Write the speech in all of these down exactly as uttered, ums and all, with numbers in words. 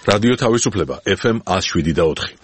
რადიო თავისუფლება ეფ ემ one oh seven და four.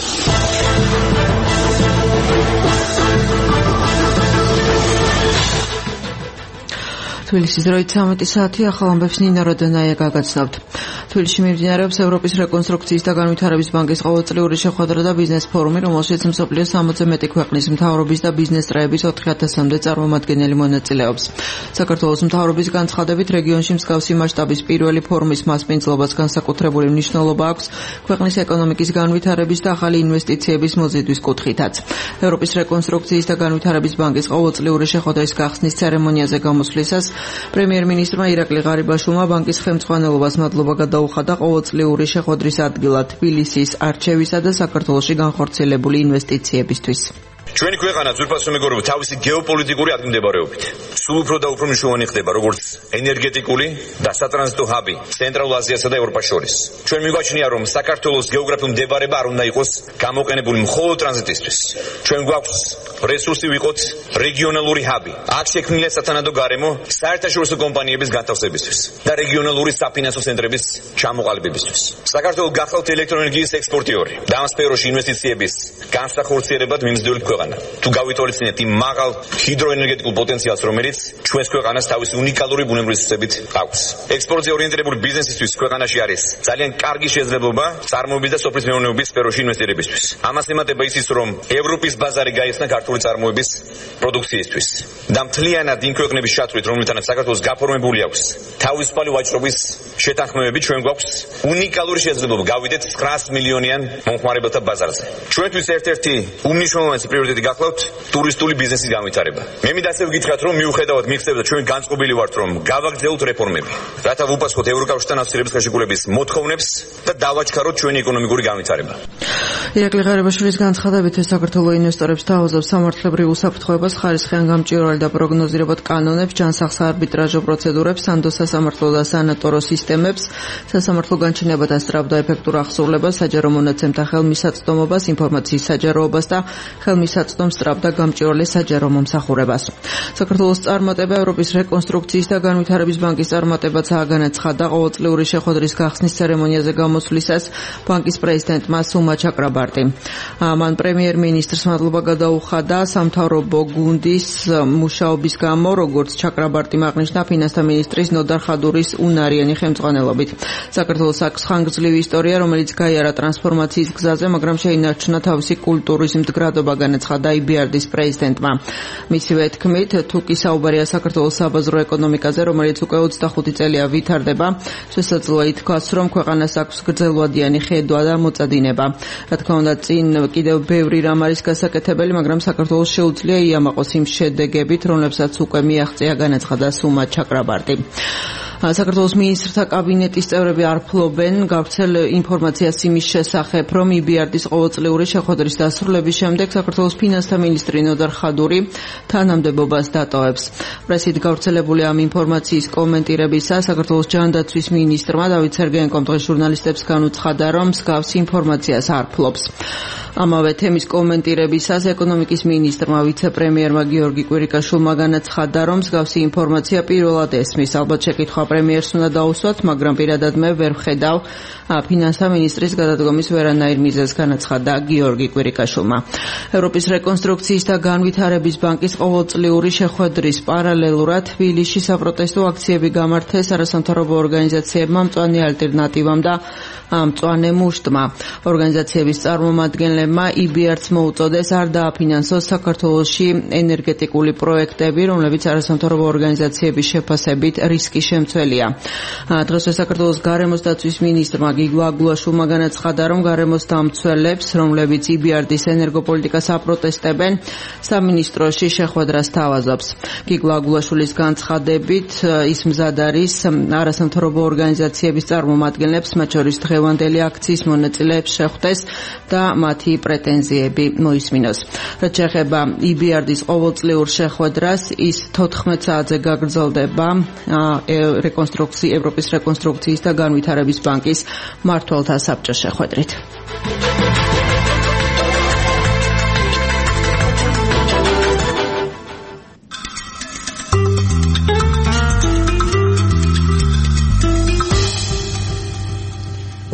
თბილისის დროით ცამეტი საათი ახალ ამბებს ნინა როდანაია გაგაცნობთ. თბილისში მიმდინარეობს ევროპის რეკონსტრუქციის და განვითარების ბანკის ყოველწლიური შეხვედრა და ბიზნეს ფორუმი, რომელშიც მსოფლიოს სამოცზე მეტი ქვეყნის მთავრობის და ბიზნეს წრეების ოთხ ათასამდე წარმომადგენელი მონაწილეობს. საქართველოს მთავრობის განცხადებით, რეგიონში მსგავსი მასშტაბის პირველი ფორუმის მასპინძლობას განსაკუთრებული მნიშვნელობა აქვს ქვეყნის ეკონომიკის განვითარების და ახალი ინვესტიციების მოზიდვის კუთხითაც. ევროპის რეკონსტრუქციის და განვითარების ბანკის ყოველწლიური შეხვედრის გახსნის ცერემონიაზე გამოსვლისას პრემიერ-მინისტრმა ირაკლი ღარიბაშვილმა ბანკის ხელმძღვანელობას მადლობა გადაუხადა ყოველწლიური შეხვედრის ადგილად თბილისის არჩევისა და საქართველოში განხორციელებული ინვესტიციებისთვის. ჩვენი ქვეყანა ძვირფასო მეგობრებო თავისი გეოპოლიტიკური ადგილმდებარეობით სულ უფრო და უფრო მნიშვნელოვანი ხდება როგორც ენერგეტიკული და სატრანზიტო ჰაბი ცენტრალურ აზიასა და ევროპას შორის. ჩვენ მიგვაჩნია რომ საქართველოს გეოგრაფიული მდებარეობა არ უნდა იყოს გამოყენებული მხოლოდ ტრანზიტისთვის. ჩვენ გვაქვს რესურსი ვიყოთ რეგიონალური ჰაბი. აქ შექმნილია სათანადო გარემო საერთაშორისო კომპანიების განთავსებისთვის და რეგიონალური საფინანსო ცენტრების ჩამოყალიბებისთვის. საქართველოს გახლავთ ელექტროენერგიის ექსპორტიორი და ამ სფეროში ინვესტიციების განსახორციელებად მიმზიდველი ქვეყანა. თუ გავითვალისწინებთ იმ მაღალ ჰიდროენერგეტიკულ პოტენციალს, რომელიც ჩვენს ქვეყანას თავისი უნიკალური ბუნებრივი რესურსებით აქვს. ექსპორტზე ორიენტირებული ბიზნესისთვის ქვეყანაში არის ძალიან კარგი შესაძლებლობა წარმოების და სოფლის მეურნეობის სფეროში ინვესტირებისთვის. ამას ემატება ის, რომ ევროპის ბაზარი გაიხსნა ქართული წარმოების პროდუქციისთვის და მთლიანად იმ ქვეყნების ჩათვლით, რომლითანაც საქართველოს გაფორმებული აქვს თავისუფალი ვაჭრობის შეთანხმებები, ჩვენ გვაქვს უნიკალური შესაძლებლობა გავიდეთ nine მილიონიან მომხმარებელთა ბაზარზე. ჩვენთვის ერთ-ერთი უმნიშვნელოვანესი პრიორიტეტი გახლავთ ტურისტული ბიზნესის განვითარება. მე მინდა ასევე გითხრათ, რომ მიუხედავად მიღწევებს და ჩვენ განწყობილი ვართ, რომ გავაგრძელოთ რეფორმები, რათა ვუპასუხოთ ევროკავშირთან ასოცირების ხელშეკრულების მოთხოვნებს და დავაჩქაროთ ჩვენი ეკონომიკური განვითარება. ირაკლი ღარიბაშვილის განცხადებით, საქართველოს ინვესტორებს თავაზობს სამართლებრივ უსაფრთხოებას, ხარისხიან გამჭვირვალე და პროგნოზირებად კანონებს, ჯანსაღ საარბიტრაჟო პროცედურებს, სანდო სასამართლო და სანატორო სისტემებს, სასამართლო განჩინებათა სწრაფ და ეფექტურ აღსრულებას, საჯარო მონაცემთა ხელმისაწვდომობას, ინფორმაციის საჯაროობას და ხელმისაწვდომ სწრაფ და გამჭვირვალე საჯარო მომსახურებას. საქართველოს წარმატება ევროპის რეკონსტრუქციის და განვითარების ბანკის წარმატებაც აღგანაცხადა ყოველწლიური შეხვედრის გახსნის ცერემონიაზე გამოსვლისას ბანკის პრეზიდენტმა სუმა ჩაკრაბარტი. მან პრემიერ-მინისტრს მადლობა გადაუხადა სამთავრობო გუნდის მუშაობის გამო, როგორც ჩაკრაბარტიმ აღნიშნა ფინანსთა მინისტრის ნოდარ ხადურის უნარიანი ხელმძღვანელობით. საქართველოს აქვს ხანგრძლივი ისტორია, რომელიც გაიარა ტრანსფორმაციის გზაზე, მაგრამ შეინარჩუნა თავისი კულტურის მდგრადობა, განაცხადა ი ბი არ დის პრეზიდენტმა. მისივე თქმით, თუ კი საუბარია საქართველოს საბაზრო ეკონომიკაზე, რომელიც უკვე ოცდახუთი წელია ვითარდება, შესაძლოა ითქვას, რომ ქვეყანას აქვს გრძელვადიანი ხედვა და მოწადინება. რა თქმა უნდა, წინ კიდევ ბევრი რამ არის გასაკეთებელი, მაგრამ საქართველოს შეუძლია იამაყოს იმ შედეგებით, რომლებსაც უკვე მიაღწია, განაცხადა სუმა ჩაკრაბარტი. საქართველოს მინისტრთა კაბინეტის წევრები არ ფლობენ გავრცელ ინფორმაციას იმის შესახებ, რომ ი ბი არ დის ყოველწლიური შეხვედრის დასრულების შემდეგ საქართველოს ფინანსთა მინისტრი ნოდარ ხადური თანამდებობას დატოვებს. პრესით გავრცელებული ამ ინფორმაციის კომენტირებისას საქართველოს ჯანდაცვის მინისტრმა დავით სერგეენკომ დღეს ჟურნალისტებს განუცხადა, რომ მსგავს ინფორმაციას არ ფლობს. ამავე თემის კომენტირებისას ეკონომიკის მინისტრმა ვიცე-პრემიერმა გიორგი კვირიკაშვილმა განაცხადა, რომ მსგავსი ინფორმაცია პირველად ესმის. ალბათ შეკითხვა პრემიერს უნდა დაუსვათ, მაგრამ პირადად მე ვერ ვხედავ ფინანსთა მინისტრის გადადგომის ვერანაირ მიზეზს, განაცხადა გიორგი კვირიკაშვილმა. ევროპის რეკონსტრუქციის და განვითარების ბანკის ყოველწლიური შეხვედრის პარალელურად თბილისში საპროტესტო აქციები გამართეს არასამთავრობო ორგანიზაციებმა, მწვანე ალტერნატივამ და მწვანე მუშტმა. ორგანიზაციების წარმომადგენლებმა ი ბი არ დს მოუწოდეს არ დააფინანსოს საქართველოში ენერგეტიკული პროექტები, რომლებიც არასამთავრობო ორგანიზაციების შეფასებით რისკი შემცველია. დღესვე საქართველოს გარემოს დაცვის მინისტრმა გიგო აგულაშვილმა განაცხადა, რომ გარემოს დამცველებს, რომლებიც ი ბი არ დის ენერგოპოლიტიკას აპროტესტებენ, სამინისტროში შეხვედრას თავაზობს. გიგო აგულაშვილის განცხადებით, ის მზად არის არასამთავრობო ორგანიზაციების წარმომადგენლებს, მათ შორის დღევანდელი აქციის მონაწილეებს შეხვდეს და მათი პრეტენზიები მოისმინოს. რაც შეეხება ი ბი არ დის ყოველწლიურ შეხვედრას, ის თოთხმეტ საათზე გაგრძელდება რეკონსტრუქციის ევროპის რეკონსტრუქციის და განვითარების ბანკის მმართველთა საბჭოს შეხვედრით.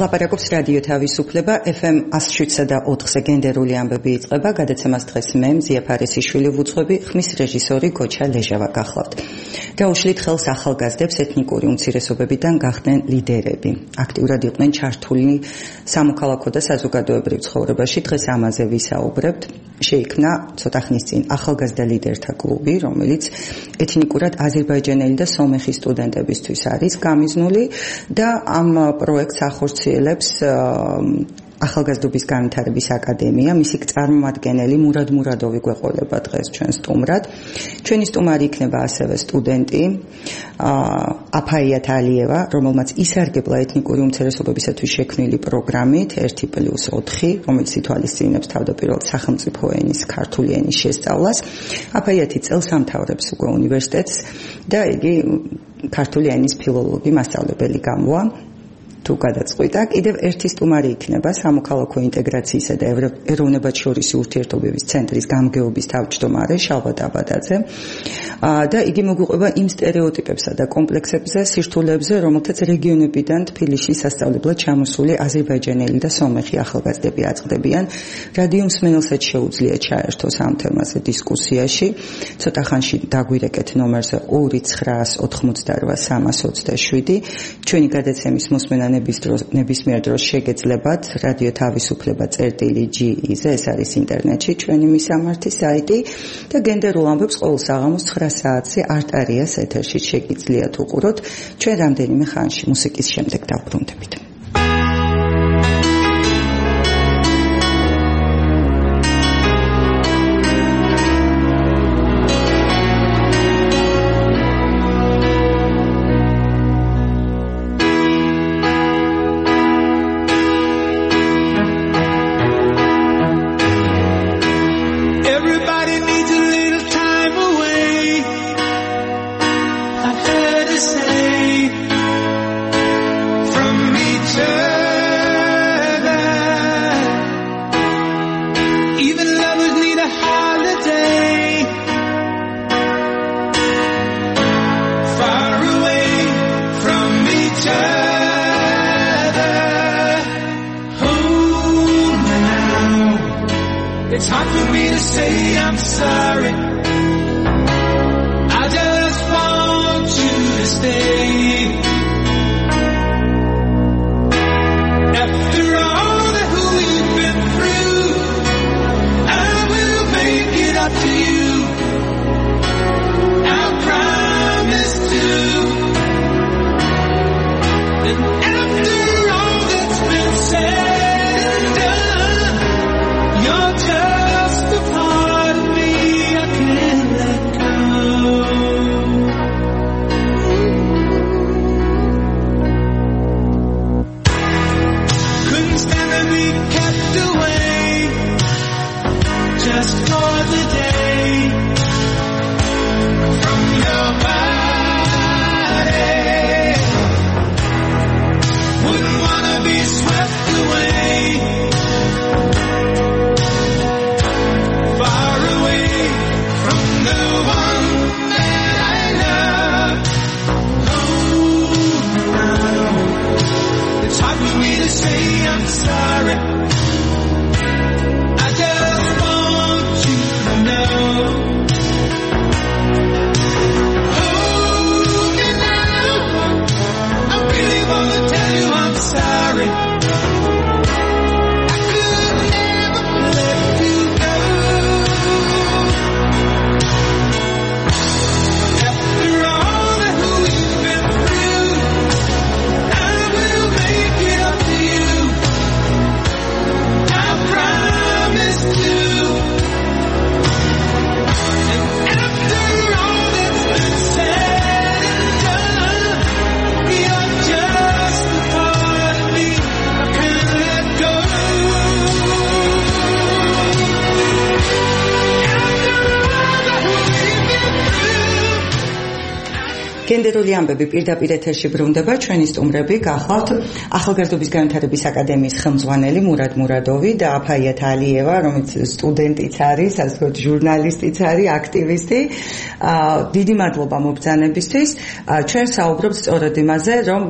ლაპარაკობს რადიო თავისუფლება ეფ ემ one oh seven და ოთხზე გენდერული ამბები იწყება. გადაცემას დღეს მე მზია ფარესიშვილი ვუძღვები, ხმის რეჟისორი გოჩა ლეჟავა გახლავთ. დაუშლით ხელს ახალგაზრდებს ეთნიკური უმცირესობებიდან გახდნენ ლიდერები. აქტიურად იყვნენ ჩართული სამოქალაქო და საზოგადოებრივ ცხოვრებაში. დღეს ამაზე ვისაუბრებთ. შეიქმნა ცოტა ხნის წინ ახალგაზრდა ლიდერთა კლუბი, რომელიც ეთნიკურად აზერბაიჯანელი და სომეხი სტუდენტებისთვის არის გამიზნული და ამ პროექტს ახორციელებს ახალგაზრდობის განვითარების აკადემია. მისი წარმომადგენელი მურად მურადოვი გვეყოლება დღეს ჩვენ სტუმრად. ჩვენი სტუმარი იქნება ასევე სტუდენტი აფაიათ ალიევა, რომელმაც ისარგებლა ეთნიკური უმცირესობებისათვის შექმნილი პროგრამით ერთი პლუს ოთხი, რომელიც ითვალისწინებს თავდაპირველად სახელმწიფო ენის ქართული ენის შესწავლას. აფაიათი წელს ამთავრებს უკვე უნივერსიტეტს და იგი ქართული ენის ფილოლოგი მასწავლებელი გამოვა. თუ გადაწყვიტა, კიდევ ერთი სტუმარი იქნება სამოქალაქო ინტეგრაციისა და ეროვნებათშორისი ურთიერთობების ცენტრის გამგეობის თავმჯდომარე შალვა დაბადაძე და იგი მოგვიყვება იმ სტერეოტიპებსა და კომპლექსებზე, სირთულეებზე, რომელთაც რეგიონებიდან თბილისში სასწავლებლად ჩამოსული აზერბაიჯანელი და სომეხი ახალგაზრდები აწყდებიან. რადიო მსმენელსაც შეუძლია ჩაერთოს ამ თემაზე დისკუსიაში. ცოტა ხანში დაგვირეკეთ ნომერზე ორი ცხრაას ოთხმოცდარვა სამას ოცდაშვიდი. ჩვენი გადაცემის მოსმენა ნებისმიერ დროს შეგეძლებათ რადიო თავისუფლება წერტილი ჯი ი-ზე, ეს არის ინტერნეტში ჩვენი მისამართი საიტი და გენდერულ ამბებს ყოველ საღამოს ცხრა საათზე არტარიას ეთერში შეგიძლიათ უყუროთ. ჩვენ რამდენიმე ხანში მუსიკის შემდეგ დავბრუნდებით. It's hard for me to say I'm sorry. I just want you to stay. After all that we've been through, I will make it up to you. I promise to. And after all that's been said and done, you're just a part of me. გენდერული ამბები პირდაპირ ეთერში ბრუნდება. ჩვენი სტუმრები გახლავთ ახალგაზრდობის განვითარების აკადემიის ხელმძღვანელი მურად მურადოვი და აფაიათ ალიევა, რომელიც სტუდენტიც არის, ასე ვთქვათ, ჟურნალისტიც არის, აქტივისტი. დიდი მადლობა მობრძანებისთვის. ჩვენ საუბრობთ სწორედ იმაზე, რომ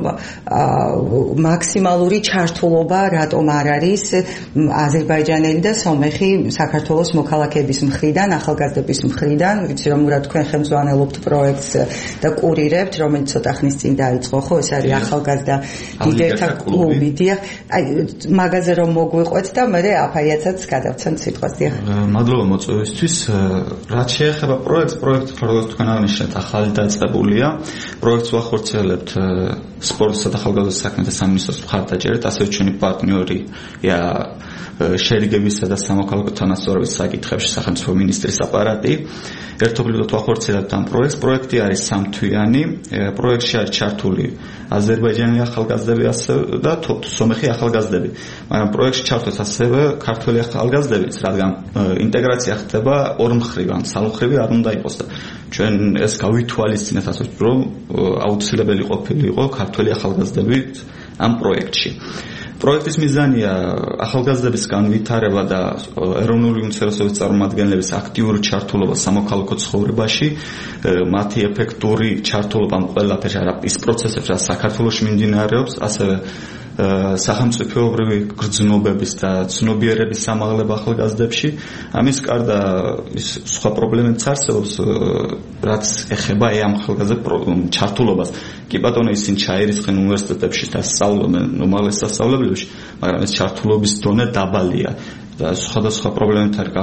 მაქსიმალური ჩართულობა რატომ არ არის აზერბაიჯანელი და სომეხი საქართველოს მოქალაქეების მხრიდან, ახალგაზრდების მხრიდან. ვიცი რომ მურად თქვენ ხელმძღვანელობთ პროექტს და კურირებთ, რომელიც ცოტა ხნის წინ დაიწყო, ხო, ეს არის ახალგაზრდა ლიდერთა კლუბი, დიახ. აი, მაგაზე რომ მოგვიყვეთ და მე აფაიაცაც გადავცემ სიტყვას, დიახ. მადლობა მოწვევისთვის. რაც შეეხება პროექტს, პროექტი როგორც თქვენ აღნიშნეთ, ახალი დაწყებულია. პროექტს ვახორციელებთ სპორტსა და ახალგაზრდობის საქმეთა სამინისტროს მხარდაჭერით, ასევე ჩვენი პარტნიორია შერიგებისა და სამოქალაქო თანასწორობის საკითხებში სახელმწიფო მინისტრის აპარატი. ერთობლივად ვახორციელებთ ამ პროექტს. პროექტი არის სამთვიანი. პროექტში არის ჩართული აზერბაიჯანელი ახალგაზრდები და სომეხი ახალგაზრდები. მაგრამ პროექტში ჩართვეს ასევე ქართველი ახალგაზრდებიც, რადგან ინტეგრაცია ხდება ორმხრივად, სამმხრივი არ უნდა იყოს და ჩვენ ეს გავითვალისწინეთ, ასე რომ აუცილებელი ყოფილიყო ქართველი ახალგაზრდები ამ პროექტში. პროექტის მიზანია ახალგაზრდების განვითარება და ეროვნული უმცირესობების წარმომადგენლების აქტიური ჩართულობა სამოქალაქო ცხოვრებაში, მათი ეფექტური ჩართულობა ყველაფერში, ის პროცესებში, რაც საქართველოში მიმდინარეობს, ასევე სახელმწიფოებრივი გრძნობების და ცნობიერების სამაღლება ახალგაზრდებში. ამის გარდა ის სხვა პრობლემებიც არსებობს, რაც ეხება ამ ახალგაზრდების ჩართულობას. კი ბატონო, ისინი ჩაირიცხენ უნივერსიტეტებში და სწავლობენ უმაღლეს სასწავლებლებში, მაგრამ ეს ჩართულობის დონე დაბალია და სხვადასხვა პრობლემებით არის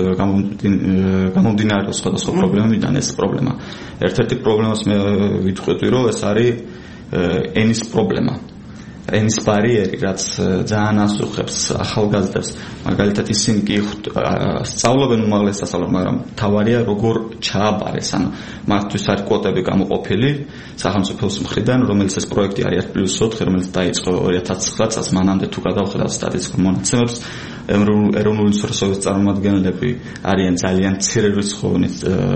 გამომდინარეობს სხვადასხვა პრობლემებიდან ეს პრობლემა. ერთ-ერთი პრობლემას მე ვიტყვი, რომ ეს არის ენის პრობლემა. ენის ბარიერი, რაც ძალიან ასუხებს ახალგაზრდებს. მაგალითად, ისინი კი სწავლობენ უმაღლეს სასწავლებლად, მაგრამ თავარია როგორ ჩააბარეს. ანუ მათთვის არის კვოტები გამოყოფილი სახელმწიფოს მხრიდან, რომელიც ეს პროექტი არის ერთ პლუს ოთხი, რომელიც დაიწყო ორი ათას ცხრა წელს. მანამდე თუ გადავხედავთ სტატისტიკურ მონაცემებს, ეროვნული უმცირესობების წარმომადგენლები არიან ძალიან მცირე რიცხოვნით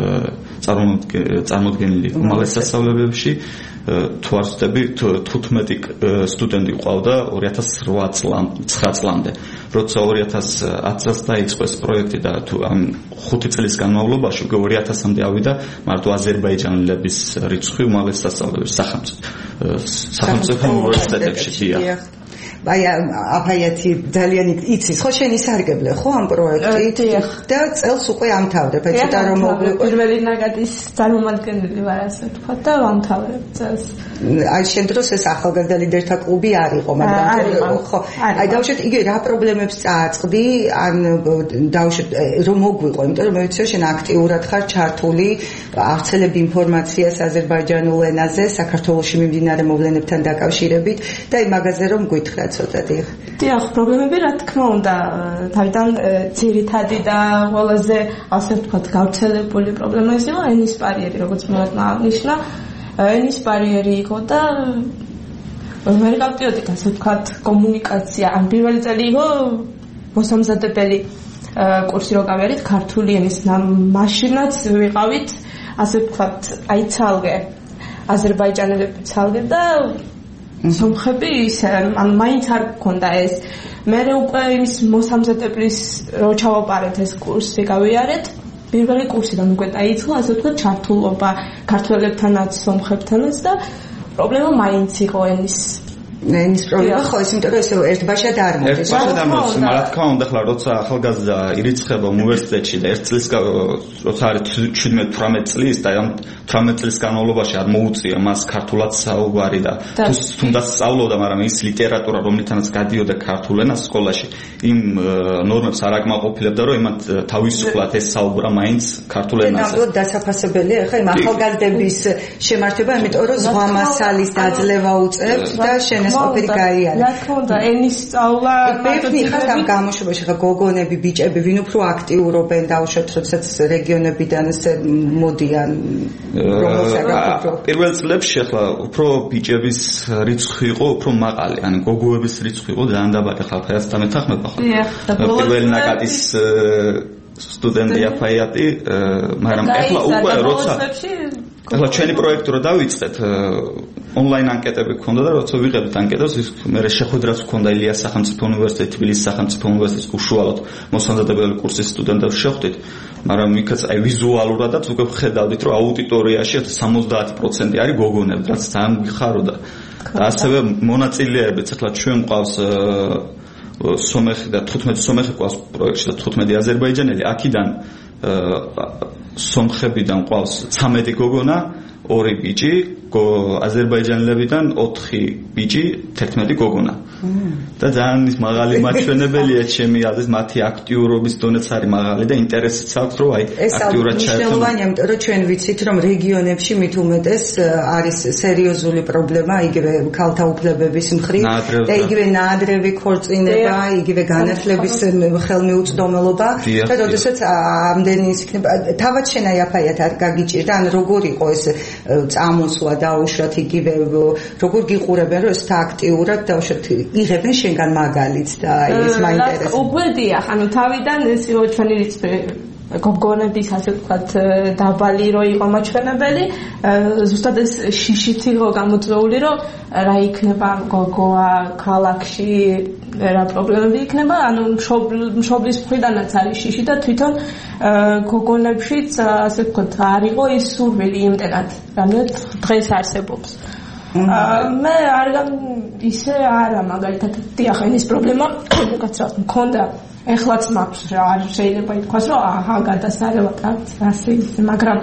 წარმოდგენილი უმაღლეს სასწავლებლებში. თუ არ ვცდები, თუთხმეტი სტუდენტი ყავდა ორი ათას ცხრა წლამდე. როცა ორი ათას ათი წელს დაიწყო ეს პროექტი და თუ ამ ხუთი წლის განმავლობაში უკვე ორი ათასამდე ავიდა მარტო აზერბაიჯანელების რიცხვი უმაღლეს სასწავლებლებში სახელმწიფო უნივერსიტეტებში. დიახ. აი აფაიათი ძალიან იცის ხო შენი სარგებლე ხო ამ პროექტით და წელს უკვე ამთავრებ ეცეთა რომ მოგვიყვე პირველი ნაგადის წარმომადგენელი ვარ ასე ვთქვათ და ამთავრებ წელს აი შენ დროს ეს ახალგაზრდა ლიდერთა კლუბი არ იყო მაგრამ ხო აი დავუშვათ იგი რა პრობლემებს წააწყდი ან დავუშვათ რომ მოგვიყვე იმიტომ რომ მე ვიცი შენ აქტიურად ხარ ჩართული აღწელებ ინფორმაციას აზერბაიჯანულ ენაზე საქართველოში მიმდინარე მოვლენებთან დაკავშირებით და იმ მაგაზე რომ გითხრა ცოტა დიახ. დიახ, პრობლემები რა თქმა უნდა თავიდან ძირითადი და ყველაზე ასე ვთქვათ გავრცელებული პრობლემა ის იყო ენის ბარიერი, როგორც მოვატნა აღნიშნა. ენის ბარიერი იყო და მე გავწიოდი ასე ვთქვათ კომუნიკაცია. ან პირველი წელი იყო მოსამზადებელი კურსი რო გავიარეთ ქართული ენის მაშინაც ვიყავით ასე ვთქვათ აი ცალკე აზერბაიჯანელები ცალკე და სომხები ისე ან მაინც არ გქონდა ეს მე უკვე იმის მოსამზადებლის რო ჩავაპარეთ ეს კურსი გავიარეთ პირველი კურსიდან უკვე დაიწყო ასე ვთქვათ ჩართულობა ქართველებთანაც სომხებთანაც და პრობლემა მაინც იყო ენის ენის პრობლემა ხო ის იმიტომ რომ ესე ერთბაშად არ მოდის ერთბაშად არ მოდის მაგრამ რა თქმა უნდა ხლა როცა ახალგაზრდა ირიცხება უნივერსიტეტში და ერთ წლის როცა არის შვიდმეტ თვრამეტ წლის და ამ თვრამეტ წლის განმავლობაში არ მოუწია მას ქართულად საუბარი და თუნდაც სწავლობდა მაგრამ ის ლიტერატურა რომლითანაც გადიოდა ქართულ ენას სკოლაში იმ ნორმებს არ აკმაყოფილებდა რომ იმათ თავისუფლად ეს საუბრა მაინც ქართულ ენაზე ნამდვილად დასაფასებელია ხა იმ ახალგაზრდების შემართება იმიტომ რომ ზღვა მასალის დაძლევა უწევს და შენ ეს ყოფილი გაიარა. რა თქმა უნდა, ენის სწავლა მათი ხარ ამ გამოშვებაში ხა გოგონები, ბიჭები, ვინ უფრო აქტიურობენ დავუშვათ, როდესაც რეგიონებიდან ესე მოდიან პირველ წლებში ახლა უფრო ბიჭების რიცხვი იყო უფრო მაღალი, ანუ გოგოების რიცხვი იყო ძალიან დაბალი, ხა ფაიათს დამეთანხმება ხო? პირველი ნაკადის სტუდენტი აფაიათი, მაგრამ ახლა უკვე როცა ახლა ჩვენი პროექტი რო დავიწყეთ, ონლაინ ანკეტები გქონდა და როცა ვიღებთ ანკეტას, ის მე შეხვედრაც გქონდა ილიას სახელმწიფო უნივერსიტეტი, თბილისის სახელმწიფო უნივერსიტეტის უშუალოდ მოსამზადებელი კურსის სტუდენტებს შეხვდით, მაგრამ იქაც აი ვიზუალურადაც უკვე ხედავდით, რომ აუდიტორიაში სამოცდაათი პროცენტი არის გოგონები, რაც ძალიან გიხაროდა. და ასევე მონაწილეებიც, ახლა ჩვენ ყავს სომეხი და თხუთმეტი სომეხი ყავს პროექტში და თხუთმეტი აზერბაიჯანელი, აქედან სომხებიდან ყავს ცამეტი გოგონა, ორი ბიჭი, აზერბაიჯანელებიდან ოთხი ბიჭი, თერთმეტი გოგონა. და ძალიან ის მაღალი მაჩვენებელია ჩემი აზრით, მათი აქტიურობის დონეც არის მაღალი და ინტერესიც აქვს, რომ აი აქტიურად ჩაერთონ. ეს მნიშვნელოვანია, იმიტომ რომ ჩვენ ვიცით, რომ რეგიონებში მით უმეტეს არის სერიოზული პრობლემა, იგივე ქალთა უფლებების მხრივ და იგივე ნაადრევი ქორწინება, იგივე განათლების ხელმიუწვდომელობა და როდესაც ამდენი ის იქნება, თავად შენ აი აფაიათ არ გაგიჭირდა, ან როგორ იყო ეს წამოსვლა დაუშვათ იგივე როგორ გიყურებენ რომ ეს აქტიურად დაუშვათ იღებენ შენგან მაგალითს და ეს მაინტერესებს. უგვედია, ანუ თავიდან ეს ჩვენი რიცხვი გოგონების ასე ვთქვათ დაბალი რო იყო მაჩვენებელი, ზუსტად ეს შიშით იყო გამოწვეული, რომ რა იქნება გოგოა ქალაქში, რა პრობლემები იქნება, ანუ მშობლის მხრიდანაც არის შიში და თვითონ გოგონებშიც ასე ვთქვათ არ იყო ის სურვილი იმდენად, რამდენად დღეს არსებობს. მე არ ისე არა მაგალითად დიახ ეს პრობლემა უკაცრავად მქონდა, ეხლაც მაქვს რა, არ შეიძლება ითქვას რომ აჰა გადასარევად აქვს ასე ისე, მაგრამ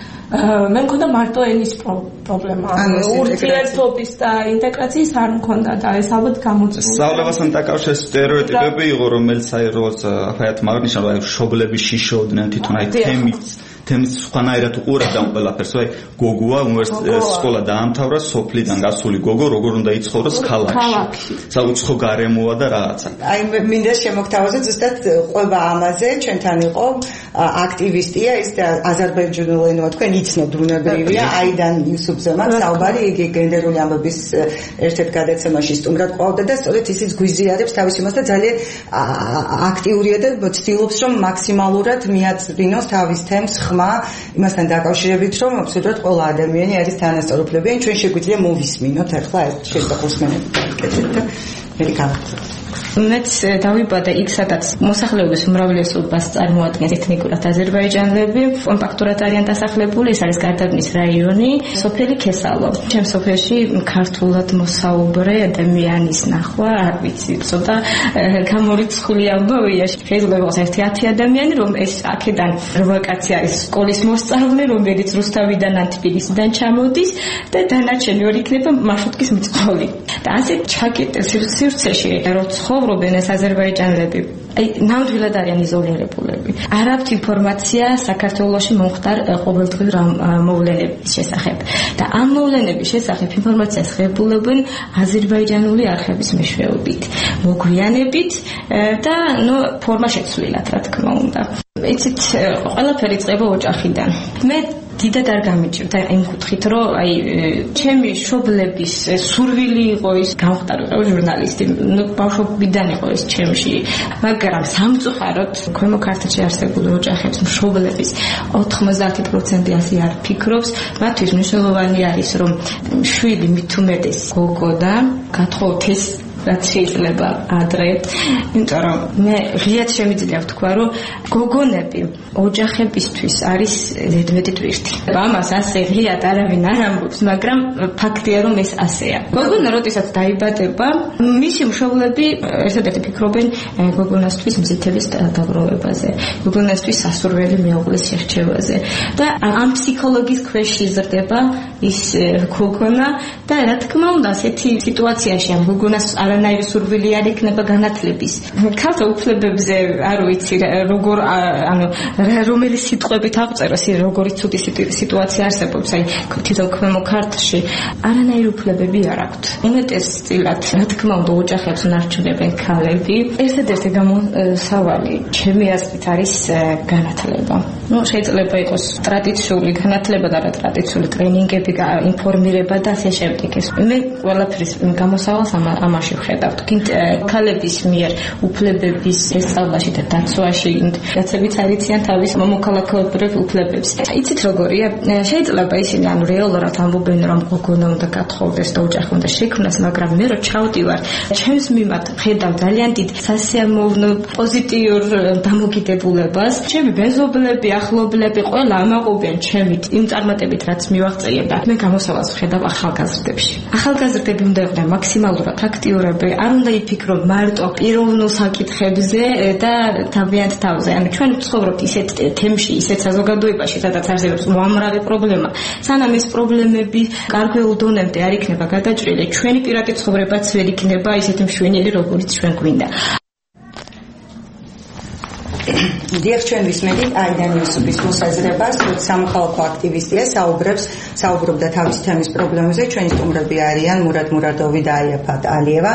მე მქონდა მარტო ენის პრობლემა, ურთიერთობის და ინტეგრაციის არ მქონდა და ეს ალბათ გამოწვეულია. სწავლებასთან დაკავშირებით სტერეოტიპები იყო, რომელიც აი როგორც აფაიათ მაგნიშნა, რომ აი მშობლები შიშობდნენ თვითონ აი თემის თემის სხვანაირად უყურებდა ამ ყველაფერს, აი გოგოა უნივერსიტეტის სკოლა დაამთავრა, სოფლიდან გასული გოგო როგორ უნდა იცხოვროს ქალაქში. საუცხო გარემოა და რაღაცა. აი მინდა შემოგთავაზოთ ზუსტად ყვება ამაზე, ჩვენთან იყო აქტივისტია, ის აზერბაიჯანული ენა თქვენ იცნობთ ბუნებრივია, აიდან იუსუფზემან საუბარი, იგი გენდერული ამბების ერთ-ერთ გადაცემაში სტუმრად ყვავდა და სწორედ ისიც გვიზიარებს თავის იმას და ძალიან აქტიურია და ცდილობს რომ მაქსიმალურად მიაწვდინოს თავის თემს იმასთან დაკავშირებით, რომ აბსოლუტურად ყველა ადამიანი არის თანასწორუფლებიანი, ჩვენ შეგვიძლია მოვისმინოთ ახლა ეს შეხვედრები კეთეთ და მე გავხსენებ. მეც დავიბადა იქ, სადაც მოსახლეობის უმრავლესობას წარმოადგენს ეთნიკურად აზერბაიჯანელები, კომპაქტურად არიან დასახლებული, ეს არის გარდაბნის რაიონი, სოფელი ქესალო. ჩემ სოფელში ქართულად მოსაუბრე ადამიანის ნახვა, არ ვიცი, ცოტა გამორიცხული ამბავია. შეიძლება იყოს ერთი ათი ადამიანი, რომ ეს აქედან რვა კაცი არის სკოლის მოსწავლე, რომელიც რუსთავიდან ან თბილისიდან ჩამოდის და დანარჩენი ორი იქნება მარშრუტკის მძღოლი. და ასე ჩაკეტეს სივრცეში, რომ ცხოვრობენ ეს აზერბაიჯანელები. აი, ნამდვილად არიან იზოლირებულები. არ აქვს ინფორმაცია საქართველოში მომხდარ ყოველდღიურ მოვლენების შესახებ. და ამ მოვლენების შესახებ ინფორმაციას ღებულებენ აზერბაიჯანული არხების მეშვეობით, მოგვიანებით და ნუ ფორმა შეცვლილად, რა თქმა უნდა. იცით, ყველაფერი იწყება ოჯახიდან. მე დიდად არ გამიჭირდა იმ კუთხით, რომ აი ჩემი მშობლების სურვილი იყო ის გამხდარიყო ჟურნალისტი, ნუ ბავშვობიდან იყო ეს ჩემში, მაგრამ სამწუხაროდ ქვემო ქართლში არსებული ოჯახების მშობლების ოთხმოცდაათი პროცენტი ასე არ ფიქრობს, მათთვის მნიშვნელოვანი არის რომ შვილი მით უმეტეს გოგო და გათხოვოთ ეს რაც შეიძლება ადრე, იმიტომ რომ მე ღიად შემიძლია ვთქვა, რომ გოგონები ოჯახებისთვის არის ზედმეტი ტვირთი. ამას ასე ღიად არავინ არ ამბობს, მაგრამ ფაქტია, რომ ეს ასეა. გოგონა როდესაც დაიბადება, მისი მშობლები ერთადერთი ფიქრობენ გოგონასთვის მზითების დაგროვებაზე, გოგონასთვის სასურველი მეუღლის შერჩევაზე და ამ ფსიქოლოგიის ქვეშ იზრდება ის გოგონა და რა თქმა უნდა, ასეთი სიტუაციაში ამ გოგონას არანაირი სურვილი არ იქნება განათლების. ქალთა უფლებებზე არ ვიცი როგორ ანუ რომელი სიტყვებით აღწეროს, როგორი ცუდი სიტუაცია არსებობს, აი თვითონ ქვემო ქართლში არანაირი უფლებები არ აქვთ. უმეტესწილად, რა თქმა უნდა, ოჯახებს უნარჩუნებენ ქალები. ერთადერთი გამოსავალი ჩემი აზრით არის განათლება. ნუ შეიძლება იყოს ტრადიციული განათლება და რა ტრადიციული ტრენინგები, ინფორმირება და ასე შემდეგ. მე ყველაფრის გამოსავალს ამაში ვხედავთ. ქალების მიერ უფლებების შესწავლაში და დაცვაში დაცებიც არიციან თავის მოქალაქეობრივ უფლებებს. იცით როგორია? შეიძლება ისინი ანუ რეალურად ამბობენ რომ გოგონა უნდა გათხოვდეს და ოჯახი უნდა შექმნას, მაგრამ მე რო ჩავდივარ, ჩემს მიმართ ხედავ ძალიან დიდ სასიამოვნო პოზიტიურ დამოკიდებულებას. ჩემი მეზობლები, ახლობლები ყველა ამაყობენ ჩემით იმ წარმატებით, რაც მივაღწია და მე გამოსავალს ვხედავ ახალგაზრდებში. ახალგაზრდები უნდა იყვნენ მაქსიმალურად აქტიურები, არ უნდა იფიქრონ მარტო პიროვნულ საკითხებზე და თავიანთ თავზე. ანუ ჩვენ ვცხოვრობთ ისეთ თემში, ისეთ საზოგადოებაში, სადაც არსებობს უამრავი პრობლემა. სანამ ეს პრობლემები გარკვეულ დონემდე არ იქნება გადაჭრილი, ჩვენი პირადი ცხოვრებაც ვერ იქნება ისეთი მშვენიერი, როგორც ჩვენ გვინდა. დიახ, ჩვენ ვისმენთ აიდან იუსუფის მოსაზრებას, რომ სამოქალაქო აქტივისტია, საუბრებს, საუბრობდა თავის თემის პრობლემებზე, ჩვენი სტუმრები არიან მურად მურადოვი და აიაფათ ალიევა.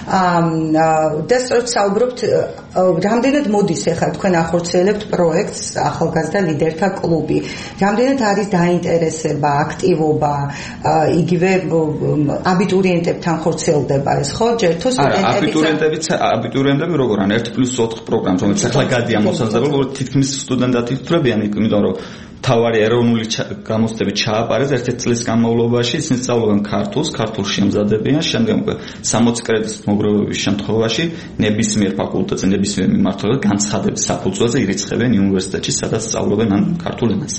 და სწორედ საუბრობთ, რამდენად მოდის ახლა თქვენ ახორციელებთ პროექტს ახალგაზრდა ლიდერთა კლუბი. რამდენად არის დაინტერესება, აქტივობა, იგივე აბიტურიენტებთან ხორციელდება ეს, ხო? ჯერ თუ აბიტურიენტებიც აბიტურიენტები როგორ ან ერთი პლუს ოთხ პროგრამს, რომელიც ახლა გადია მოსაზრება, რომ თითქმის სტუდენტები თვრებიან, იმიტომ რომ თავარი ეროვნული გამოცდები ჩააპარეს ერთ-ერთი წლის განმავლობაში, ისინი სწავლობენ ქართულს, ქართულში ემზადებიან, შემდეგ სამოცი კრედიტის მოგროვების შემთხვევაში ნებისმიერ ფაკულტეტზე, ნებისმიერ მიმართულებით განცხადების საფუძველზე ირიცხებენ უნივერსიტეტში, სადაც სწავლობენ ან ქართულ ენას.